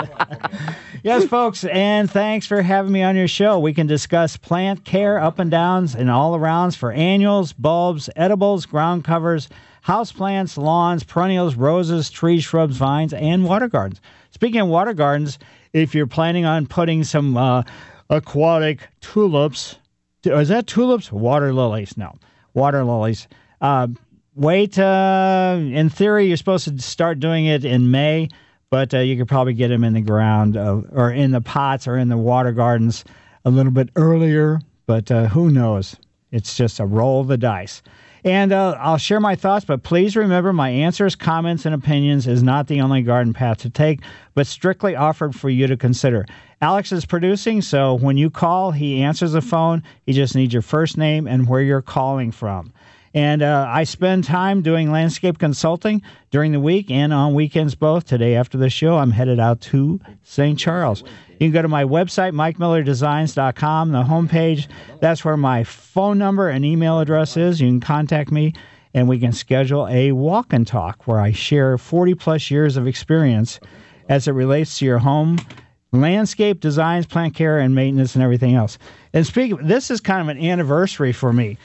Yes, folks, and thanks for having me on your show. We can discuss plant care, up and downs, and all arounds for annuals, bulbs, edibles, ground covers, houseplants, lawns, perennials, roses, trees, shrubs, vines, and water gardens. Speaking of water gardens, if you're planning on putting some uh, aquatic tulips, is that tulips? Water lilies. No, water lilies. Uh, wait, uh, in theory, you're supposed to start doing it in May, but uh, you could probably get them in the ground uh, or in the pots or in the water gardens a little bit earlier, but uh, who knows? It's just a roll of the dice. And uh, I'll share my thoughts, but please remember my answers, comments, and opinions is not the only garden path to take, but strictly offered for you to consider. Alex is producing, so when you call, he answers the phone. He just needs your first name and where you're calling from. And uh, I spend time doing landscape consulting during the week and on weekends both. Today after the show, I'm headed out to Saint Charles. You can go to my website, mike miller designs dot com, the homepage. That's where my phone number and email address is. You can contact me, and we can schedule a walk and talk where I share forty-plus years of experience as it relates to your home, landscape designs, plant care, and maintenance, and everything else. And speaking, this is kind of an anniversary for me.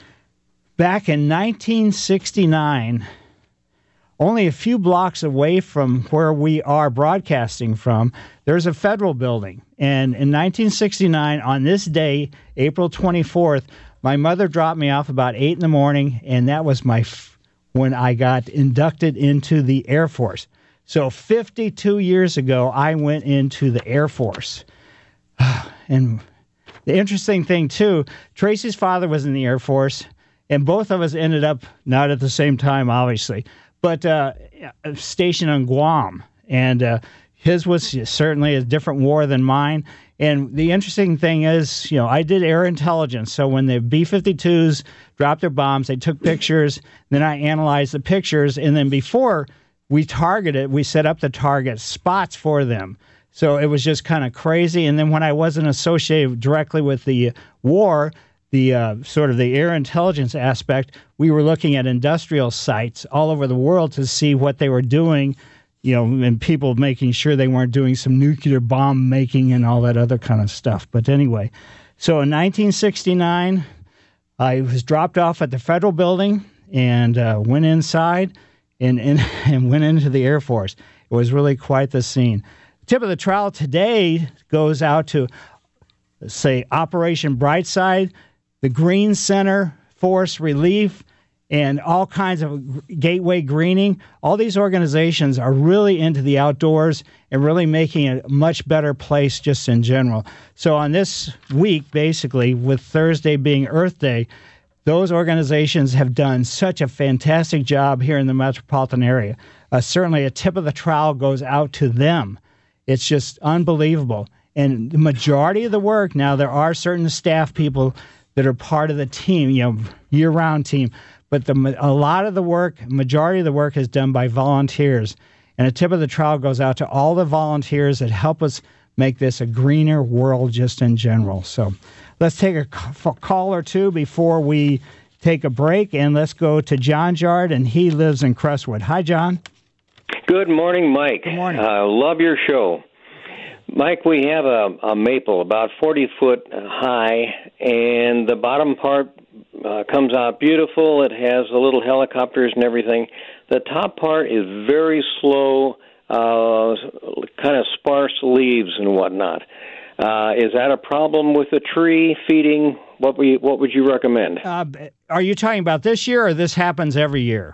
Back in nineteen sixty-nine, only a few blocks away from where we are broadcasting from, there's a federal building. And in nineteen sixty-nine, on this day, April twenty-fourth, my mother dropped me off about eight in the morning, and that was my f- when I got inducted into the Air Force. So fifty-two years ago, I went into the Air Force. And the interesting thing, too, Tracy's father was in the Air Force, and both of us ended up, not at the same time, obviously, but uh, stationed on Guam. And uh, his was certainly a different war than mine. And the interesting thing is, you know, I did air intelligence. So when the B fifty-twos dropped their bombs, they took pictures. Then I analyzed the pictures. And then before we targeted, we set up the target spots for them. So it was just kind of crazy. And then when I wasn't associated directly with the war, the uh, sort of the air intelligence aspect, we were looking at industrial sites all over the world to see what they were doing, you know, and people making sure they weren't doing some nuclear bomb making and all that other kind of stuff. But anyway, so in nineteen sixty-nine, I was dropped off at the federal building and uh, went inside and, and, and went into the Air Force. It was really quite the scene. Tip of the trowel today goes out to, say, Operation Brightside, the Green Center, Forest Relief, and all kinds of Gateway Greening. All these organizations are really into the outdoors and really making it a much better place just in general. So on this week, basically, with Thursday being Earth Day, those organizations have done such a fantastic job here in the metropolitan area. Uh, certainly a tip of the trowel goes out to them. It's just unbelievable. And the majority of the work, now there are certain staff people that are part of the team, you know, year-round team. But the, a lot of the work, majority of the work is done by volunteers. And a tip of the trowel goes out to all the volunteers that help us make this a greener world just in general. So let's take a call or two before we take a break. And let's go to John Jard, and he lives in Crestwood. Hi, John. Good morning, Mike. Good morning. I uh, love your show. Mike, we have a, a maple about forty foot high, and the bottom part uh, comes out beautiful. It has the little helicopters and everything. The top part is very slow, uh, kind of sparse leaves and whatnot. Uh, is that a problem with the tree feeding? What we what would you recommend? Uh, are you talking about this year, or this happens every year?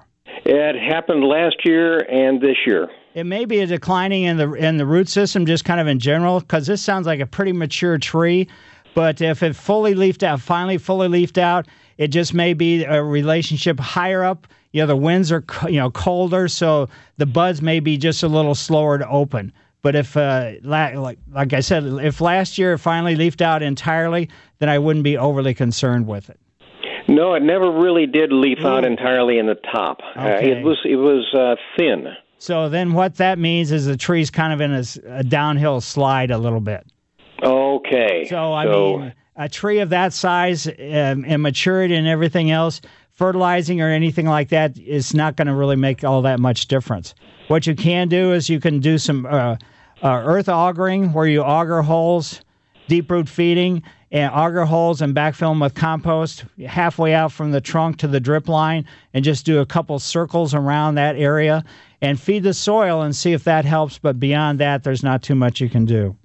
It happened last year and this year. It may be a declining in the in the root system, just kind of in general, because this sounds like a pretty mature tree. But if it fully leafed out, finally fully leafed out, it just may be a relationship higher up. You know, the winds are you know colder, so the buds may be just a little slower to open. But if, uh, la- like like I said, if last year it finally leafed out entirely, then I wouldn't be overly concerned with it. No, it never really did leaf out entirely in the top. Okay. Uh, it was it was uh, thin. So then what that means is the tree's kind of in a, a downhill slide a little bit. Okay. So, I so, mean, a tree of that size um, and maturity and everything else, fertilizing or anything like that is not going to really make all that much difference. What you can do is you can do some uh, uh, earth augering, where you auger holes, deep root feeding, and auger holes and backfill them with compost halfway out from the trunk to the drip line, and just do a couple circles around that area and feed the soil and see if that helps. But beyond that, there's not too much you can do.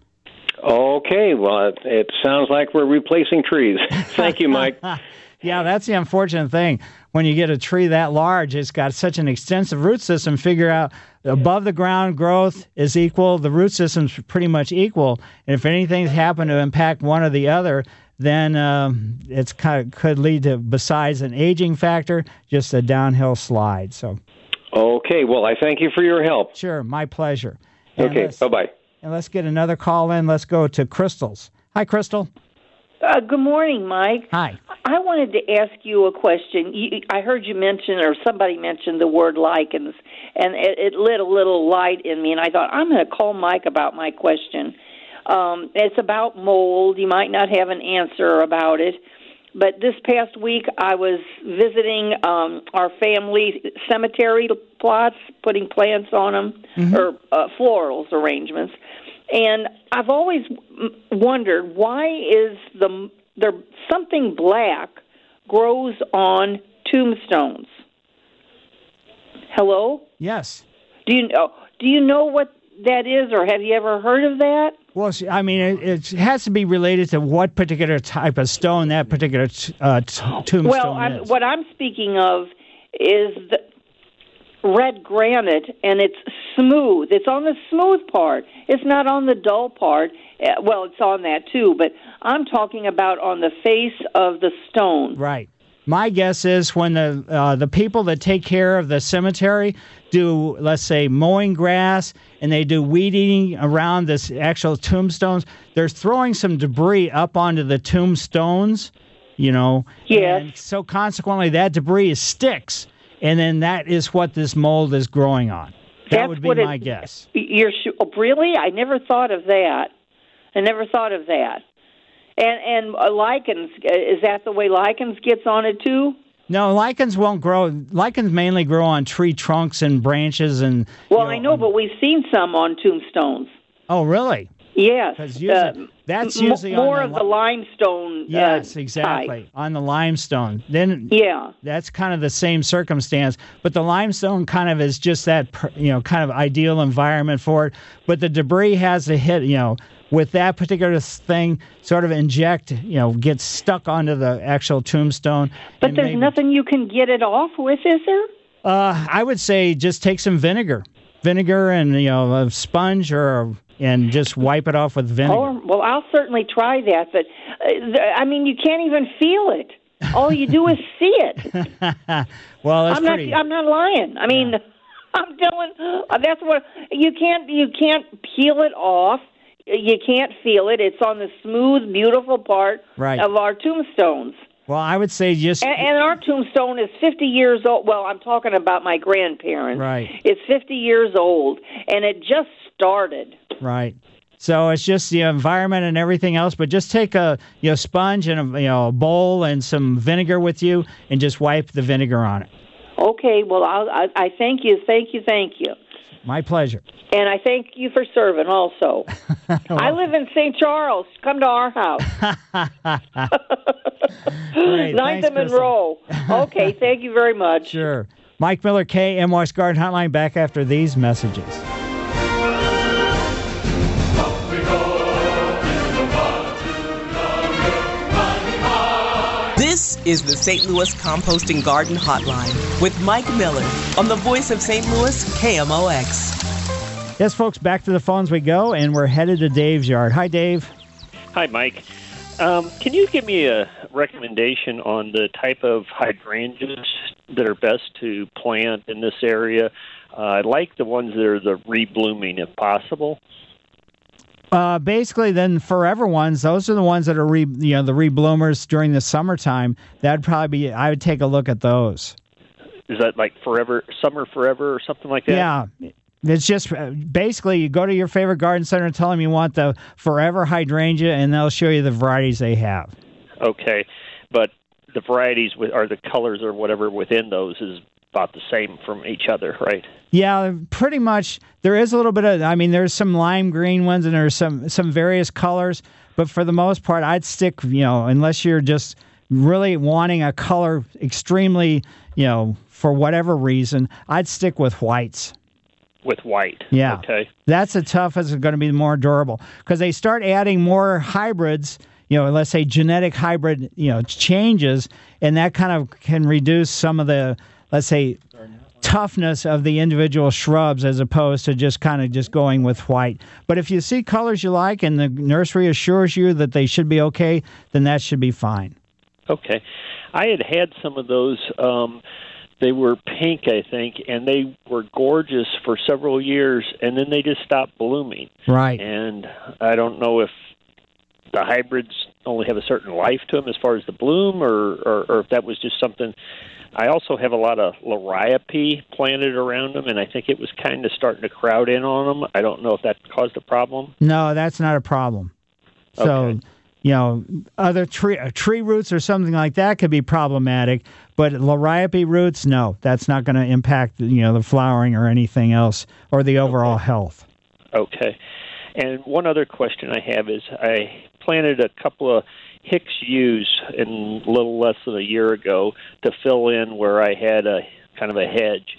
Okay, well, it, it sounds like we're replacing trees. Thank you, Mike. Yeah, that's the unfortunate thing. When you get a tree that large, it's got such an extensive root system, figure out above the ground growth is equal, the root system's pretty much equal, and if anything's happened to impact one or the other, then um, it's kind of could lead to, besides an aging factor, just a downhill slide. So, okay, well, I thank you for your help. Sure, my pleasure. And okay, bye-bye. And let's get another call in. Let's go to Crystal's. Hi, Crystal. Uh, good morning, Mike. Hi. I wanted to ask you a question. You, I heard you mention, or somebody mentioned the word lichens, and it, it lit a little light in me, and I thought, I'm going to call Mike about my question. Um, it's about mold. You might not have an answer about it, but this past week I was visiting um, our family cemetery plots, putting plants on them, mm-hmm. or uh, florals arrangements. And I've always wondered, why is the there something black grows on tombstones? Hello? Yes. Do you know? Do you know what that is, or have you ever heard of that? Well, I mean, it, it has to be related to what particular type of stone that particular t- uh, t- tombstone well, I'm, is. What I'm speaking of is the red granite, and it's smooth. It's on the smooth part. It's not on the dull part. Uh, well, it's on that too, but I'm talking about on the face of the stone. Right. My guess is when the uh, the people that take care of the cemetery do, let's say, mowing grass, and they do weed eating around this actual tombstones, they're throwing some debris up onto the tombstones, you know. Yes. And so consequently, that debris sticks. And then that is what this mold is growing on. That That's would be what my it, guess. You're oh, really? I never thought of that. I never thought of that. And and uh, lichens, is that the way lichens gets on it too? No, lichens won't grow. Lichens mainly grow on tree trunks and branches and. Well, you know, I know, um, but we've seen some on tombstones. Oh, really? Yes. Usually, uh, that's m- usually more on the of the limestone. Yes, uh, exactly. type. On the limestone. Then yeah, that's kind of the same circumstance. But the limestone kind of is just that, you know, kind of ideal environment for it. But the debris has to hit, you know, with that particular thing, sort of inject, you know, get stuck onto the actual tombstone. But there's maybe, nothing you can get it off with, is there? Uh, I would say just take some vinegar, vinegar, and you know, a sponge or. And just wipe it off with vinegar. Oh, well, I'll certainly try that. But, uh, I mean, you can't even feel it. All you do is see it. Well, that's I'm pretty... not. I'm not lying. I mean, yeah. I'm telling. Uh, that's what you can't. You can't peel it off. You can't feel it. It's on the smooth, beautiful part right. of our tombstones. Well, I would say just... And, and our tombstone is fifty years old. Well, I'm talking about my grandparents. Right. It's fifty years old, and it just started. Right. So it's just the environment and everything else, but just take a you know sponge and a, you know, a bowl and some vinegar with you and just wipe the vinegar on it. Okay. Well, I'll, I, I thank you, thank you, thank you. My pleasure. And I thank you for serving also. I live in Saint Charles. Come to our house. Great. Ninth Thanks, and Monroe. Okay, thank you very much. Sure. Mike Miller, K M O X Garden Hotline, back after these messages. This This is the Saint Louis Composting Garden Hotline with Mike Miller on the voice of Saint Louis, K M O X. Yes, folks, back to the phones we go, and we're headed to Dave's yard. Hi, Dave. Hi, Mike. Um, can you give me a recommendation on the type of hydrangeas that are best to plant in this area? Uh, I like the ones that are the reblooming, if possible. Uh, basically, then forever ones, those are the ones that are re, you know, the rebloomers during the summertime. That'd probably be, I would take a look at those. Is that like forever, summer forever or something like that? Yeah. It's just basically you go to your favorite garden center and tell them you want the forever hydrangea, and they'll show you the varieties they have. Okay. But the varieties with, or the colors or whatever within those is about the same from each other, right? Yeah, pretty much. There is a little bit of, I mean, there's some lime green ones and there's some, some various colors, but for the most part, I'd stick, you know, unless you're just really wanting a color extremely, you know, for whatever reason, I'd stick with whites. With white. Yeah. Okay. That's the toughest, it's going to be more durable because they start adding more hybrids, you know, let's say genetic hybrid, you know, changes, and that kind of can reduce some of the, let's say, toughness of the individual shrubs as opposed to just kind of just going with white. But if you see colors you like and the nursery assures you that they should be okay, then that should be fine. Okay. I had had some of those, um, they were pink, I think, and they were gorgeous for several years, and then they just stopped blooming. Right. And I don't know if the hybrids only have a certain life to them as far as the bloom, or, or, or if that was just something. I also have a lot of liriope planted around them, and I think it was kind of starting to crowd in on them. I don't know if that caused a problem. No, that's not a problem. So, Okay. you know, other tree uh, tree roots or something like that could be problematic, but liriope roots, no, that's not going to impact, you know, the flowering or anything else or the overall Okay. health. Okay. And one other question I have is I planted a couple of Hicks yews in a little less than a year ago to fill in where I had a kind of a hedge.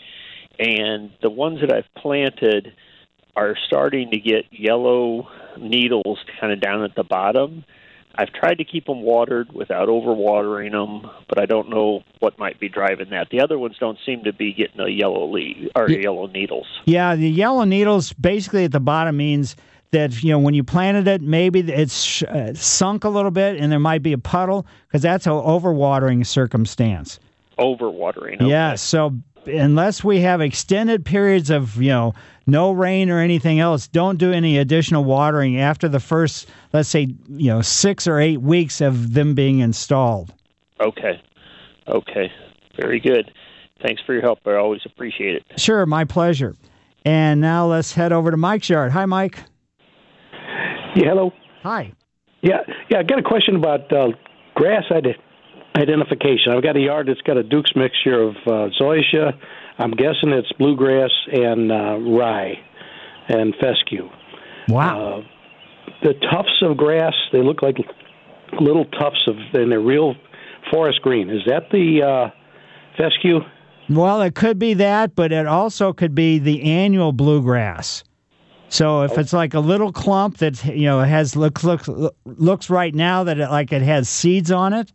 And the ones that I've planted are starting to get yellow needles kind of down at the bottom. I've tried to keep them watered without overwatering them, but I don't know what might be driving that. The other ones don't seem to be getting a yellow leaf or Yeah. yellow needles. Yeah, the yellow needles basically at the bottom means that, you know, when you planted it, maybe it's uh, sunk a little bit and there might be a puddle because that's an overwatering circumstance. Overwatering. Okay. Yeah, so unless we have extended periods of, you know, no rain or anything else, don't do any additional watering after the first, let's say, you know, six or eight weeks of them being installed. Okay. Okay. Very good. Thanks for your help. I always appreciate it. Sure, my pleasure. And now let's head over to Mike's yard. Hi, Mike. Yeah, hello. Hi. Yeah, yeah. I got a question about uh, grass ide- identification. I've got a yard that's got a Duke's mixture of uh, zoysia. I'm guessing it's bluegrass and uh, rye and fescue. Wow. Uh, the tufts of grass, they look like little tufts of, and they're real forest green. Is that the uh, fescue? Well, it could be that, but it also could be the annual bluegrass. So if it's like a little clump that, you know, has looks looks looks right now that it, like it has seeds on it.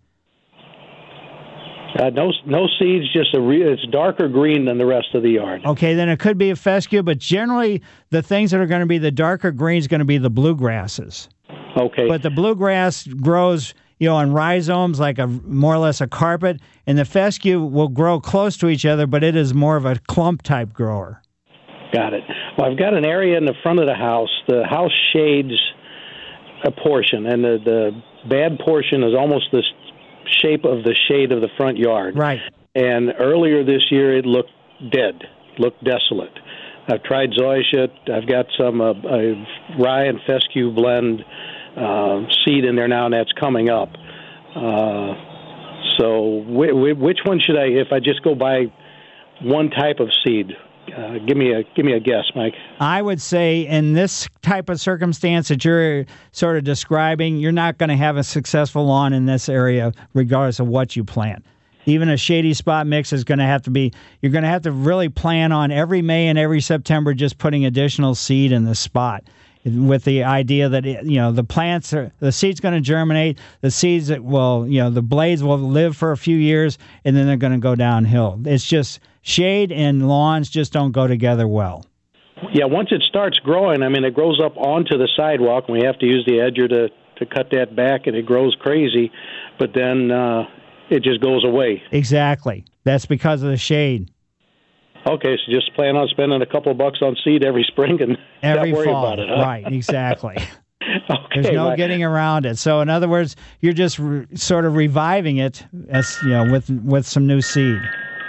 Uh, no, no seeds. Just a re- it's darker green than the rest of the yard. Okay, then it could be a fescue, but generally the things that are going to be the darker green is going to be the bluegrasses. Okay. But the bluegrass grows, you know, on rhizomes like a more or less a carpet, and the fescue will grow close to each other, but it is more of a clump type grower. Got it. Well, I've got an area in the front of the house. The house shades a portion, and the, the bad portion is almost the shape of the shade of the front yard. Right. And earlier this year, it looked dead, looked desolate. I've tried zoysia. I've got some uh, a rye and fescue blend uh, seed in there now, and that's coming up. Uh, so wh- wh- which one should I, if I just go buy one type of seed, Uh, give me a give me a guess, Mike. I would say in this type of circumstance that you're sort of describing, you're not going to have a successful lawn in this area regardless of what you plant. Even a shady spot mix is going to have to be, you're going to have to really plan on every May and every September just putting additional seed in the spot. with the idea that, it, you know, the plants are, the seed's going to germinate, the seeds that will, you know, the blades will live for a few years, and then they're going to go downhill. It's just shade and lawns just don't go together well. Yeah, once it starts growing, I mean, it grows up onto the sidewalk, and we have to use the edger to, to cut that back, and it grows crazy, but then uh, it just goes away. Exactly. That's because of the shade. Okay, so just plan on spending a couple of bucks on seed every spring and every not worry fall. about it. Huh? Right, exactly. Okay, There's no Mike. getting around it. So, in other words, you're just re- sort of reviving it, as you know, with with some new seed.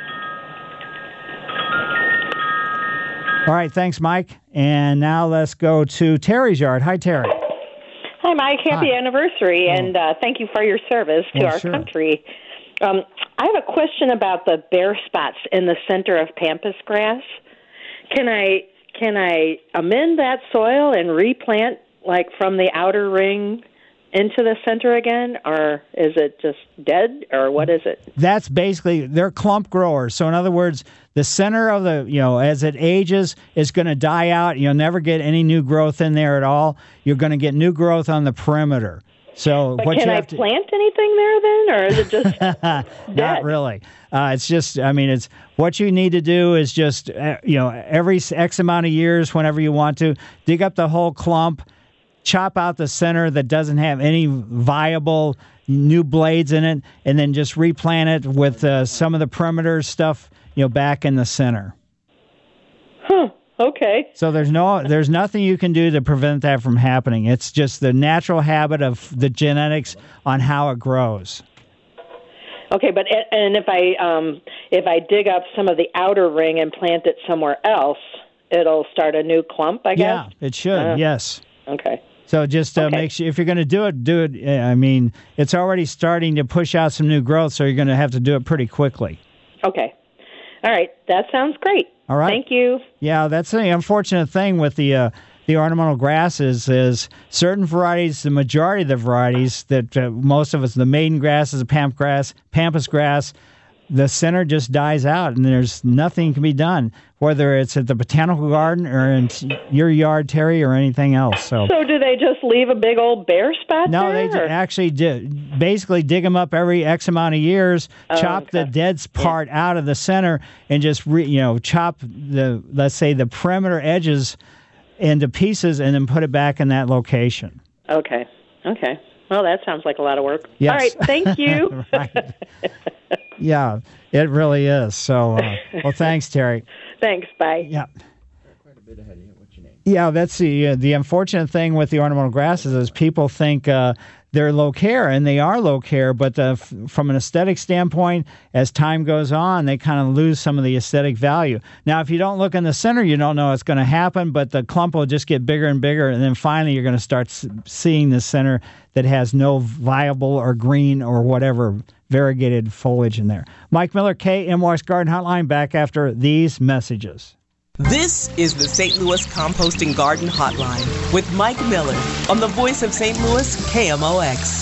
All right, thanks, Mike. And now let's go to Terry's yard. Hi, Terry. Hi, Mike. Happy Hi. anniversary, and uh, thank you for your service to Well, our sure. country. Um, I have a question about the bare spots in the center of pampas grass. Can I can I amend that soil and replant like from the outer ring into the center again, or is it just dead, or what is it? That's basically, they're clump growers. So in other words, the center of the, you know, as it ages, is going to die out. You'll never get any new growth in there at all. You're going to get new growth on the perimeter. So But what can you I have to, plant anything there then, or is it just Not dead? really. Uh, it's just, I mean, it's what you need to do is just, uh, you know, every X amount of years, whenever you want to, dig up the whole clump, chop out the center that doesn't have any viable new blades in it, and then just replant it with uh, some of the perimeter stuff, you know, back in the center. Huh. Okay. So there's no, there's nothing you can do to prevent that from happening. It's just the natural habit of the genetics on how it grows. Okay, but and if I um, if I dig up some of the outer ring and plant it somewhere else, it'll start a new clump, I guess. Yeah, it should. Uh, yes. Okay. So just uh, Okay. make sure, if you're going to do it, do it. uh, I mean, it's already starting to push out some new growth, so you're going to have to do it pretty quickly. Okay. All right. That sounds great. All right. Thank you. Yeah, that's the unfortunate thing with the uh, the ornamental grasses is certain varieties, the majority of the varieties that uh, most of us, the maiden grasses, the pampas grass, pampas grass, the center just dies out, and there's nothing can be done, whether it's at the botanical garden or in your yard, Terry, or anything else. So. So do they just leave a big old bare spot No, there? they ju- actually did, basically dig them up every X amount of years, Oh, chop the dead part out of the center, and just re, you know chop the, let's say, the perimeter edges into pieces, and then put it back in that location. Okay. Okay. Well, that sounds like a lot of work. Yes. All right. Thank you. Right. Yeah, it really is. So, uh, well, thanks, Terry. Thanks. Bye. Yeah. Yeah, that's the uh, the unfortunate thing with the ornamental grasses is people think uh, they're low care, and they are low care, but uh, f- from an aesthetic standpoint, as time goes on, they kind of lose some of the aesthetic value. Now, if you don't look in the center, you don't know what's going to happen, but the clump will just get bigger and bigger, and then finally you're going to start s- seeing the center that has no viable or green or whatever variegated foliage in there. Mike Miller, K M O X Garden Hotline, back after these messages. This is the Saint Louis Composting Garden Hotline with Mike Miller on the voice of Saint Louis, K M O X.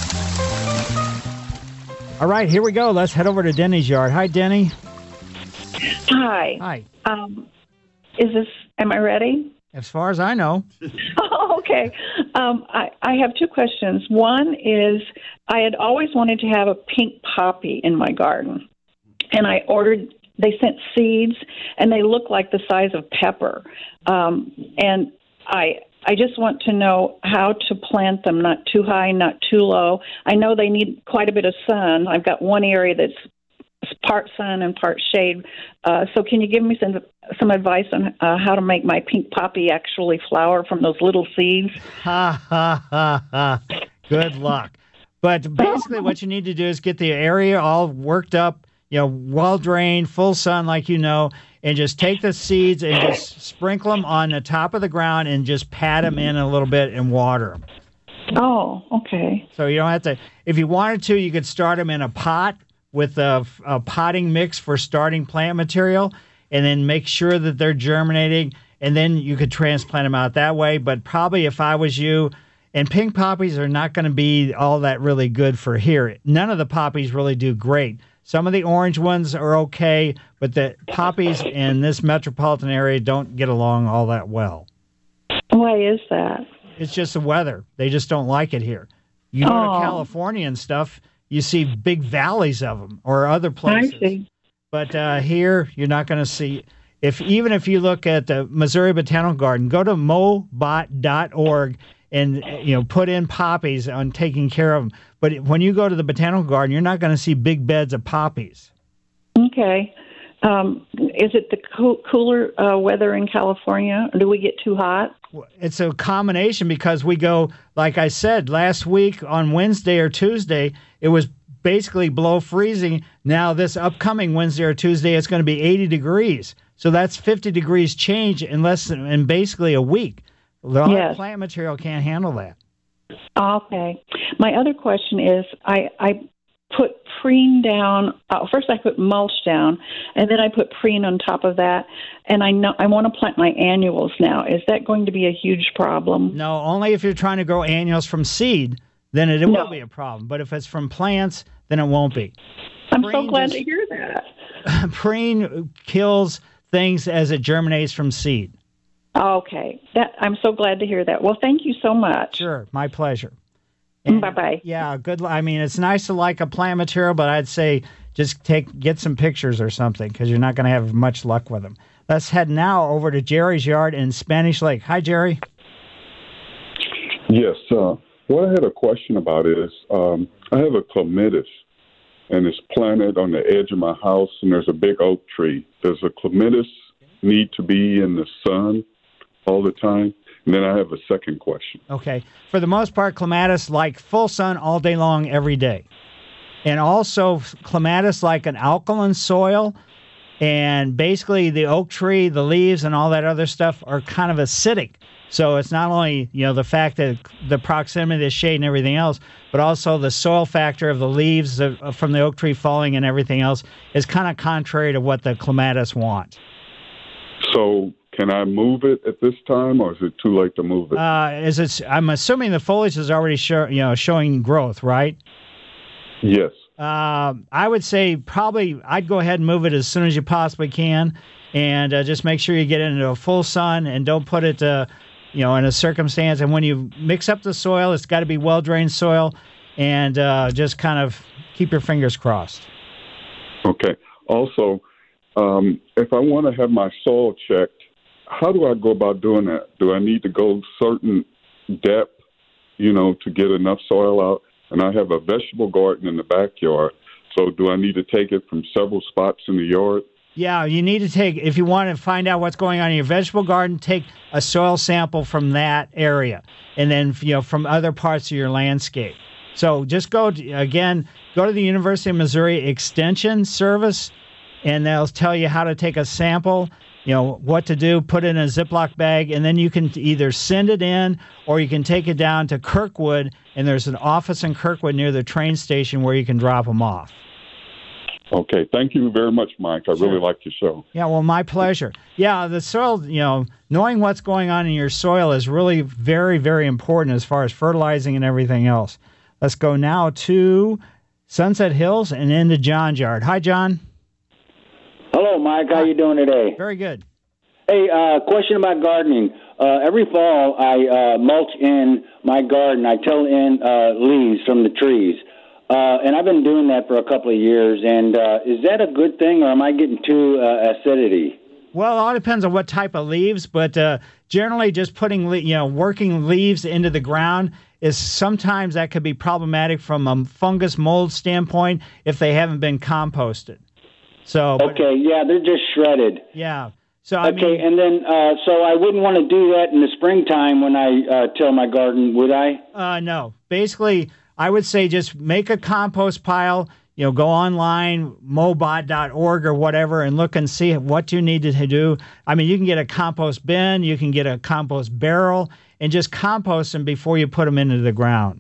All right, here we go. Let's head over to Denny's yard. Hi, Denny. Hi. Hi. Um, is this, am I ready? As far as I know. Oh, okay. Um, I, I have two questions. One is I had always wanted to have a pink poppy in my garden, and I ordered, they sent seeds, and they look like the size of pepper. Um, and I I just want to know how to plant them, not too high, not too low. I know they need quite a bit of sun. I've got one area that's part sun and part shade. Uh, so can you give me some some advice on uh, how to make my pink poppy actually flower from those little seeds? Ha, ha, ha, ha. Good luck. But basically what you need to do is get the area all worked up, you know, well-drained, full sun like you know, and just take the seeds and just sprinkle them on the top of the ground and just pat them in a little bit and water them. Oh, okay. So you don't have to, if you wanted to, you could start them in a pot with a, a potting mix for starting plant material, and then make sure that they're germinating, and then you could transplant them out that way. But probably if I was you, and pink poppies are not going to be all that really good for here. None of the poppies really do great. Some of the orange ones are okay, but the poppies in this metropolitan area don't get along all that well. Why is that? It's just the weather. They just don't like it here. You go Oh. to California and stuff, you see big valleys of them, or other places. I see. But uh, here, you're not going to see. If even if you look at the Missouri Botanical Garden, go to mobot dot org and you know put in poppies on taking care of them. But when you go to the Botanical Garden, you're not going to see big beds of poppies. Okay. Um, is it the co- cooler uh, weather in California? Or do we get too hot? It's a combination because we go, like I said, last week on Wednesday or Tuesday, it was basically below freezing. Now this upcoming Wednesday or Tuesday, it's going to be eighty degrees. So that's fifty degrees change in less than, in basically a week. The Yes. plant material can't handle that. Okay. My other question is, I, I put preen down. Uh, first, I put mulch down, and then I put preen on top of that. And I know I want to plant my annuals now. Is that going to be a huge problem? No, only if you're trying to grow annuals from seed, then it, it No. will be a problem. But if it's from plants, then it won't be. I'm so Preen glad just- to hear that. Preen kills things as it germinates from seed. Okay. That I'm so glad to hear that. Well, thank you so much. Sure, my pleasure. Bye bye. Yeah, good. I mean, it's nice to like a plant material, but I'd say just take get some pictures or something because you're not going to have much luck with them. Let's head now over to Jerry's yard in Spanish Lake. Hi, Jerry. Yes. Uh, what I had a question about is um, I have a clematis, and it's planted on the edge of my house, and there's a big oak tree. Does a clematis need to be in the sun all the time? And then I have a second question. Okay. For the most part, clematis like full sun all day long, every day. And also, clematis like an alkaline soil. And basically, the oak tree, the leaves, and all that other stuff are kind of acidic. So it's not only, you know, the fact that the proximity of the shade and everything else, but also the soil factor of the leaves of, from the oak tree falling and everything else is kind of contrary to what the clematis want. So can I move it at this time, or is it too late to move it? Uh, is it? I'm assuming the foliage is already show, you know, showing growth, right? Yes. Uh, I would say probably I'd go ahead and move it as soon as you possibly can, and uh, just make sure you get it into a full sun and don't put it, uh, you know, in a circumstance. And when you mix up the soil, it's got to be well drained soil, and uh, just kind of keep your fingers crossed. Okay. Also, um, if I want to have my soil checked, how do I go about doing that? Do I need to go certain depth, you know, to get enough soil out? And I have a vegetable garden in the backyard, so do I need to take it from several spots in the yard? Yeah, you need to take, if you want to find out what's going on in your vegetable garden, take a soil sample from that area, and then, you know, from other parts of your landscape. So just go, to, again, go to the University of Missouri Extension Service, and they'll tell you how to take a sample, you know, what to do, put it in a Ziploc bag, and then you can either send it in or you can take it down to Kirkwood, and there's an office in Kirkwood near the train station where you can drop them off. Okay. Thank you very much, Mike. I really like your show. Yeah, well, my pleasure. Yeah, the soil, you know, knowing what's going on in your soil is really very, very important as far as fertilizing and everything else. Let's go now to Sunset Hills and into John's yard. Hi, John. Hello, Mike. How you doing today? Very good. Hey, uh, question about gardening. Uh, every fall, I uh, mulch in my garden. I till in uh, leaves from the trees. Uh, and I've been doing that for a couple of years. And uh, is that a good thing, or am I getting too uh, acidity? Well, it all depends on what type of leaves, but uh, generally just putting, le- you know, working leaves into the ground is sometimes that could be problematic from a fungus mold standpoint if they haven't been composted. So Okay, yeah, they're just shredded. Yeah. So I okay, mean, and then uh, so I wouldn't want to do that in the springtime when I uh, till my garden, would I? Uh, no. Basically, I would say just make a compost pile. You know, go online, mobot dot org or whatever, and look and see what you need to do. I mean, you can get a compost bin, you can get a compost barrel, and just compost them before you put them into the ground.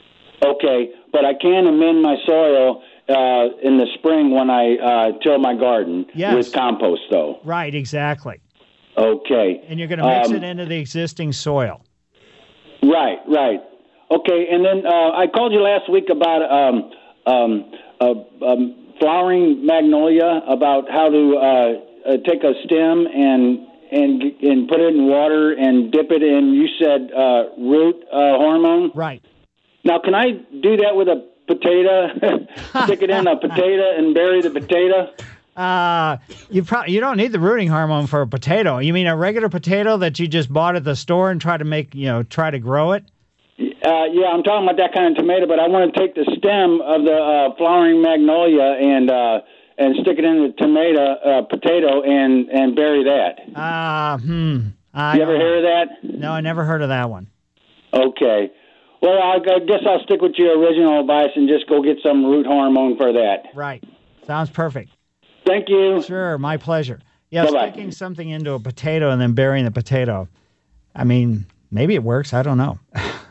Okay, but I can amend my soil uh, in the spring when I uh, till my garden Yes. with compost, though. Right, exactly. Okay. And you're going to mix Um, it into the existing soil. Right, right. Okay, and then uh, I called you last week about um, um, uh, um, flowering magnolia, about how to uh, uh, take a stem and and and put it in water and dip it in. You said uh, root uh, hormone. Right. Now, can I do that with a potato? Stick it in a potato and bury the potato. Uh, you probably you don't need the rooting hormone for a potato. You mean a regular potato that you just bought at the store and try to make, you know, try to grow it? Uh, yeah, I'm talking about that kind of tomato, but I want to take the stem of the uh, flowering magnolia and uh, and stick it in the tomato uh, potato and, and bury that. Ah, uh, hmm. I you ever hear of that? No, I never heard of that one. Okay. Well, I guess I'll stick with your original advice and just go get some root hormone for that. Right. Sounds perfect. Thank you. Sure, my pleasure. Yeah, Bye-bye. Sticking something into a potato and then burying the potato. I mean, maybe it works. I don't know.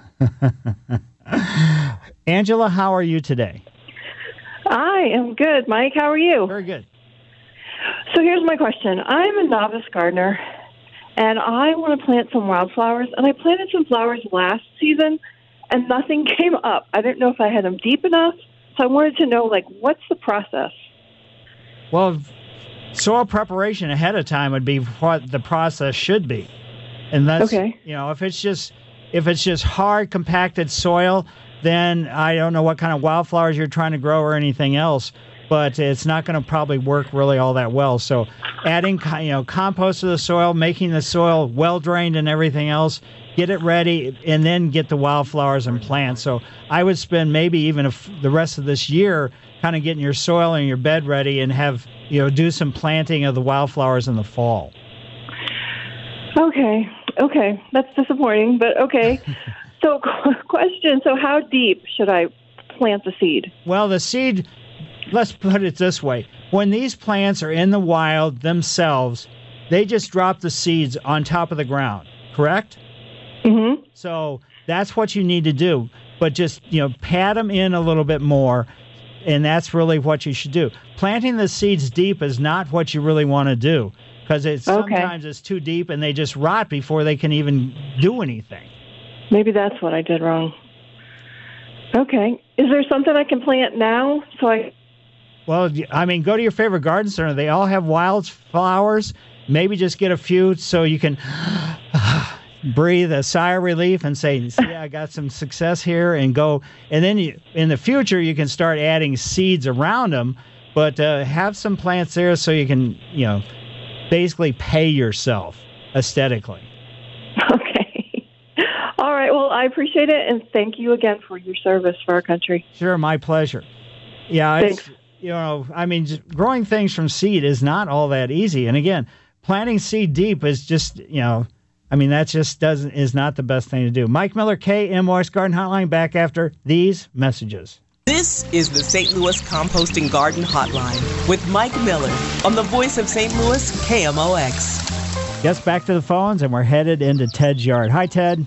Angela, how are you today? I am good. Mike, how are you? Very good. So here's my question. I'm a novice gardener, and I want to plant some wildflowers, and I planted some flowers last season, and nothing came up. I didn't know if I had them deep enough, so I wanted to know, like, what's the process? Well, soil preparation ahead of time would be what the process should be. And that's, okay. you know, if it's just if it's just hard, compacted soil, then I don't know what kind of wildflowers you're trying to grow or anything else, but it's not going to probably work really all that well. So adding, you know, compost to the soil, making the soil well drained and everything else, get it ready, and then get the wildflowers and plant. So I would spend maybe even if the rest of this year kind of getting your soil and your bed ready and have, you know, do some planting of the wildflowers in the fall. Okay. Okay. That's disappointing, but okay. So question, so how deep should I plant the seed? Well, the seed, let's put it this way. When these plants are in the wild themselves, they just drop the seeds on top of the ground, correct? Mm-hmm. So that's what you need to do. But just, you know, pat them in a little bit more, and that's really what you should do. Planting the seeds deep is not what you really want to do, because it's Okay. sometimes it's too deep and they just rot before they can even do anything. Maybe that's what I did wrong. Okay. Is there something I can plant now? So I. Well, I mean, go to your favorite garden center. They all have wildflowers. Maybe just get a few so you can breathe a sigh of relief and say, see, I got some success here, and go. And then you, in the future, you can start adding seeds around them, but uh, have some plants there so you can, you know, basically pay yourself aesthetically. Okay. All right. Well, I appreciate it, and thank you again for your service for our country. Sure, my pleasure. Yeah, Thanks. it's, you know, I mean, just growing things from seed is not all that easy. And again, planting seed deep is just, you know, I mean, that just doesn't is not the best thing to do. Mike Miller, K M O X Garden Hotline, back after these messages. This is the Saint Louis Composting Garden Hotline with Mike Miller on the voice of Saint Louis, K M O X. Yes, back to the phones, and we're headed into Ted's yard. Hi, Ted.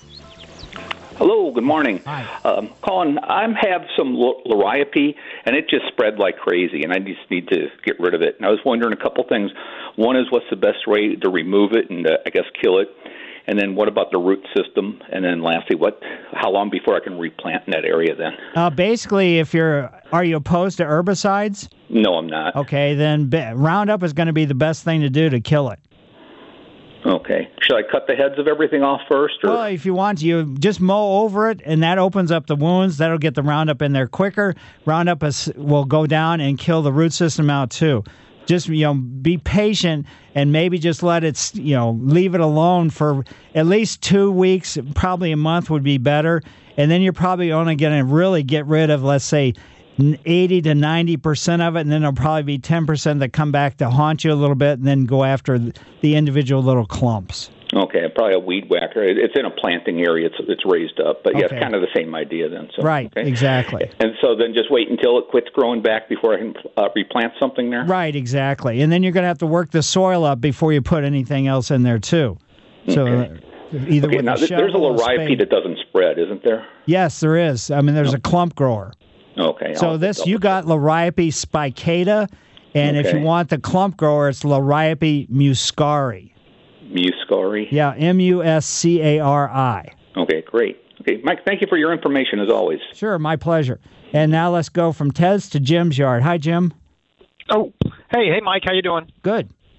Hello, good morning. Hi. Um, Colin, I have some liriope, and it just spread like crazy, and I just need to get rid of it. And I was wondering a couple things. One is, what's the best way to remove it and, uh, I guess, kill it? And then what about the root system? And then lastly, what? How long before I can replant in that area then? Uh, basically, if you're, are you opposed to herbicides? No, I'm not. Okay, then be, Roundup is going to be the best thing to do to kill it. Okay. Should I cut the heads of everything off first? Or? Well, if you want, you just mow over it, and that opens up the wounds. That'll get the Roundup in there quicker. Roundup is, will go down and kill the root system out too. Just, you know, be patient and maybe just let it, you know, leave it alone for at least two weeks. Probably a month would be better. And then you're probably only going to really get rid of, let's say, eighty to ninety percent of it, and then there'll probably be ten percent that come back to haunt you a little bit, and then go after the individual little clumps. Okay, probably a weed whacker. It's in a planting area. It's it's raised up, but yeah, Okay. it's kind of the same idea then. So, Right, okay. exactly. And so then just wait until it quits growing back before I can uh, replant something there? Right, exactly. And then you're going to have to work the soil up before you put anything else in there too. So Okay. uh, either Okay, with now a th- there's a shovel or liriope spade. that doesn't spread, isn't there? Yes, there is. I mean, there's a clump grower. Okay. So I'll- this, I'll- you got Liriope spicata, and if you Okay. want the clump grower, it's Liriope muscari. Muscari? Yeah, M U S C A R I. Okay, great. Okay, Mike, thank you for your information as always. Sure, my pleasure. And now let's go from Ted's to Jim's yard. Hi, Jim. Oh, hey, hey, Mike, how you doing? Good.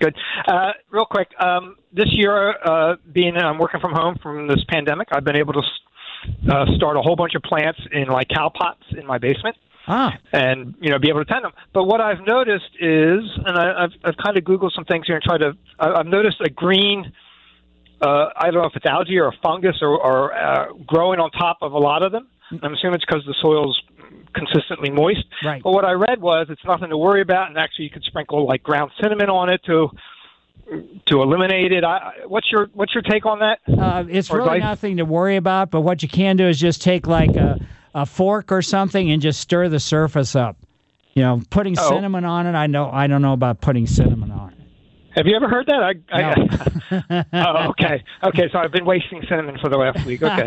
Good. Uh, real quick, um, this year, uh, being I'm working from home from this pandemic, I've been able to uh, start a whole bunch of plants in like cow pots in my basement. Ah. And, you know, be able to tend them. But what I've noticed is, and I, I've, I've kind of Googled some things here and tried to, I, I've noticed a green, uh, I don't know if it's algae or a fungus or, or uh, growing on top of a lot of them. I'm assuming it's because the soil's consistently moist. Right. But what I read was it's nothing to worry about, and actually you could sprinkle like ground cinnamon on it to to eliminate it. I, what's your what's your take on that? Uh, it's Or really advice? nothing to worry about, but what you can do is just take like a, a fork or something and just stir the surface up. You know, putting Oh. cinnamon on it, I know I don't know about putting cinnamon on it. Have you ever heard that? I, I, oh, okay. Okay, so I've been wasting cinnamon for the last week. Okay.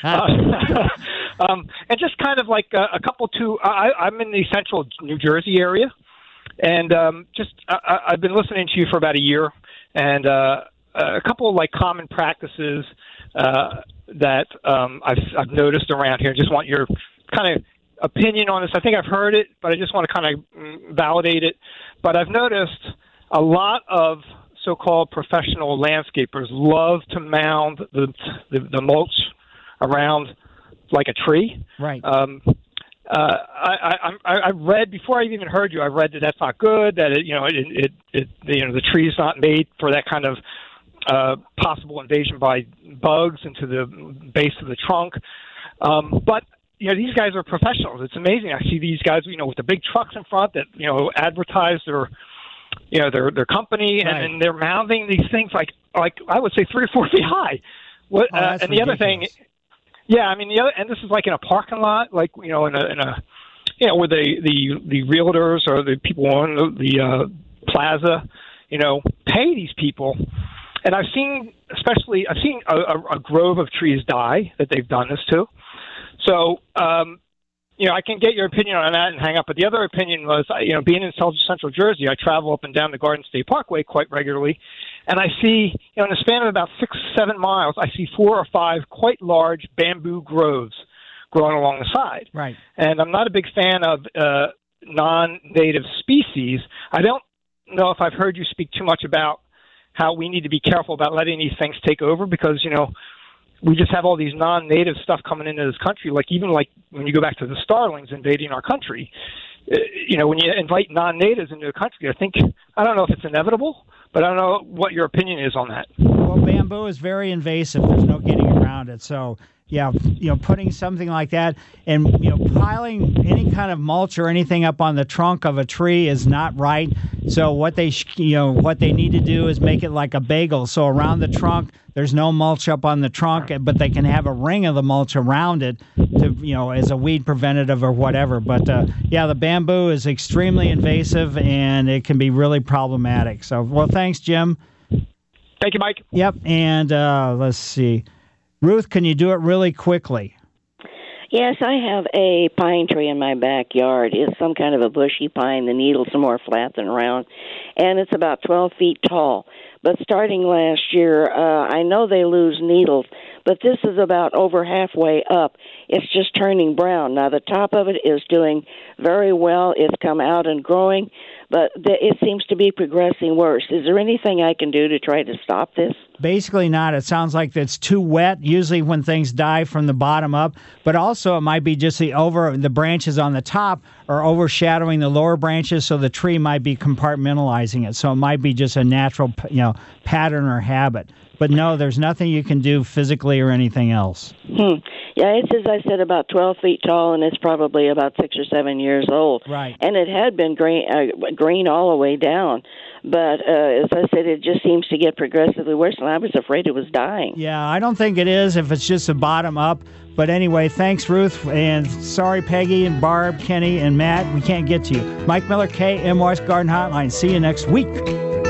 Uh, um, and just kind of like a, a couple two, I, I'm in the central New Jersey area, and um, just I, I- I've been listening to you for about a year, and uh, a couple of like common practices uh, that um, I've, I've noticed around here. Just want your kind of opinion on this. I think I've heard it, but I just want to kind of mm, validate it. But I've noticed a lot of so-called professional landscapers love to mound the the, the mulch around like a tree. Right. Um, uh, I, I, I I read before I even heard you. I read that that's not good. That it, you know, it, it, it you know, the tree's not made for that kind of uh, possible invasion by bugs into the base of the trunk. Um, but you know, these guys are professionals. It's amazing. I see these guys, you know, with the big trucks in front that you know advertise their you know, their their company, Right. and, and they're mounting these things like like I would say three or four feet high. What Oh, uh, that's and the other thing, ridiculous. yeah, I mean the other, and this is like in a parking lot, like you know, in a in a you know, where the the the realtors or the people on the, the uh, plaza, you know, pay these people. And I've seen, especially, I've seen a, a, a grove of trees die that they've done this to. So, um, you know, I can get your opinion on that and hang up. But the other opinion was, you know, being in South Central Jersey, I travel up and down the Garden State Parkway quite regularly, and I see, you know, in a span of about six, seven miles, I see four or five quite large bamboo groves growing along the side. Right. And I'm not a big fan of uh, non-native species. I don't know if I've heard you speak too much about how we need to be careful about letting these things take over because, you know, we just have all these non-native stuff coming into this country. Like even like when you go back to the starlings invading our country, uh, you know, when you invite non-natives into the country, I think, I don't know if it's inevitable, but I don't know what your opinion is on that. Well, bamboo is very invasive. There's no getting around it. So, yeah, you know, putting something like that and, you know, piling any kind of mulch or anything up on the trunk of a tree is not right. So what they, sh- you know, what they need to do is make it like a bagel. So around the trunk, there's no mulch up on the trunk, but they can have a ring of the mulch around it to, you know, as a weed preventative or whatever. But, uh, yeah, the bamboo is extremely invasive and it can be really problematic. So, well, thanks, Jim. Thank you, Mike. Yep, and uh, let's see. Ruth, can you do it really quickly? Yes, I have a pine tree in my backyard. It's some kind of a bushy pine. The needles are more flat than round, and it's about twelve feet tall. But starting last year, uh, I know they lose needles, but this is about over halfway up. It's just turning brown. Now, the top of it is doing very well. It's come out and growing, but th- it seems to be progressing worse. Is there anything I can do to try to stop this? Basically not. It sounds like it's too wet, usually when things die from the bottom up, but also it might be just the over the branches on the top are overshadowing the lower branches, so the tree might be compartmentalizing it. So it might be just a natural, you know, pattern or habit. But no, there's nothing you can do physically or anything else. Hmm. Yeah, it's, as I said, about twelve feet tall, and it's probably about six or seven years old. Right. And it had been green, uh, green all the way down. But uh, as I said, it just seems to get progressively worse, and I was afraid it was dying. Yeah, I don't think it is if it's just a bottom up. But anyway, thanks, Ruth. And sorry, Peggy and Barb, Kenny, and Matt. We can't get to you. Mike Miller, K M O S Garden Hotline. See you next week.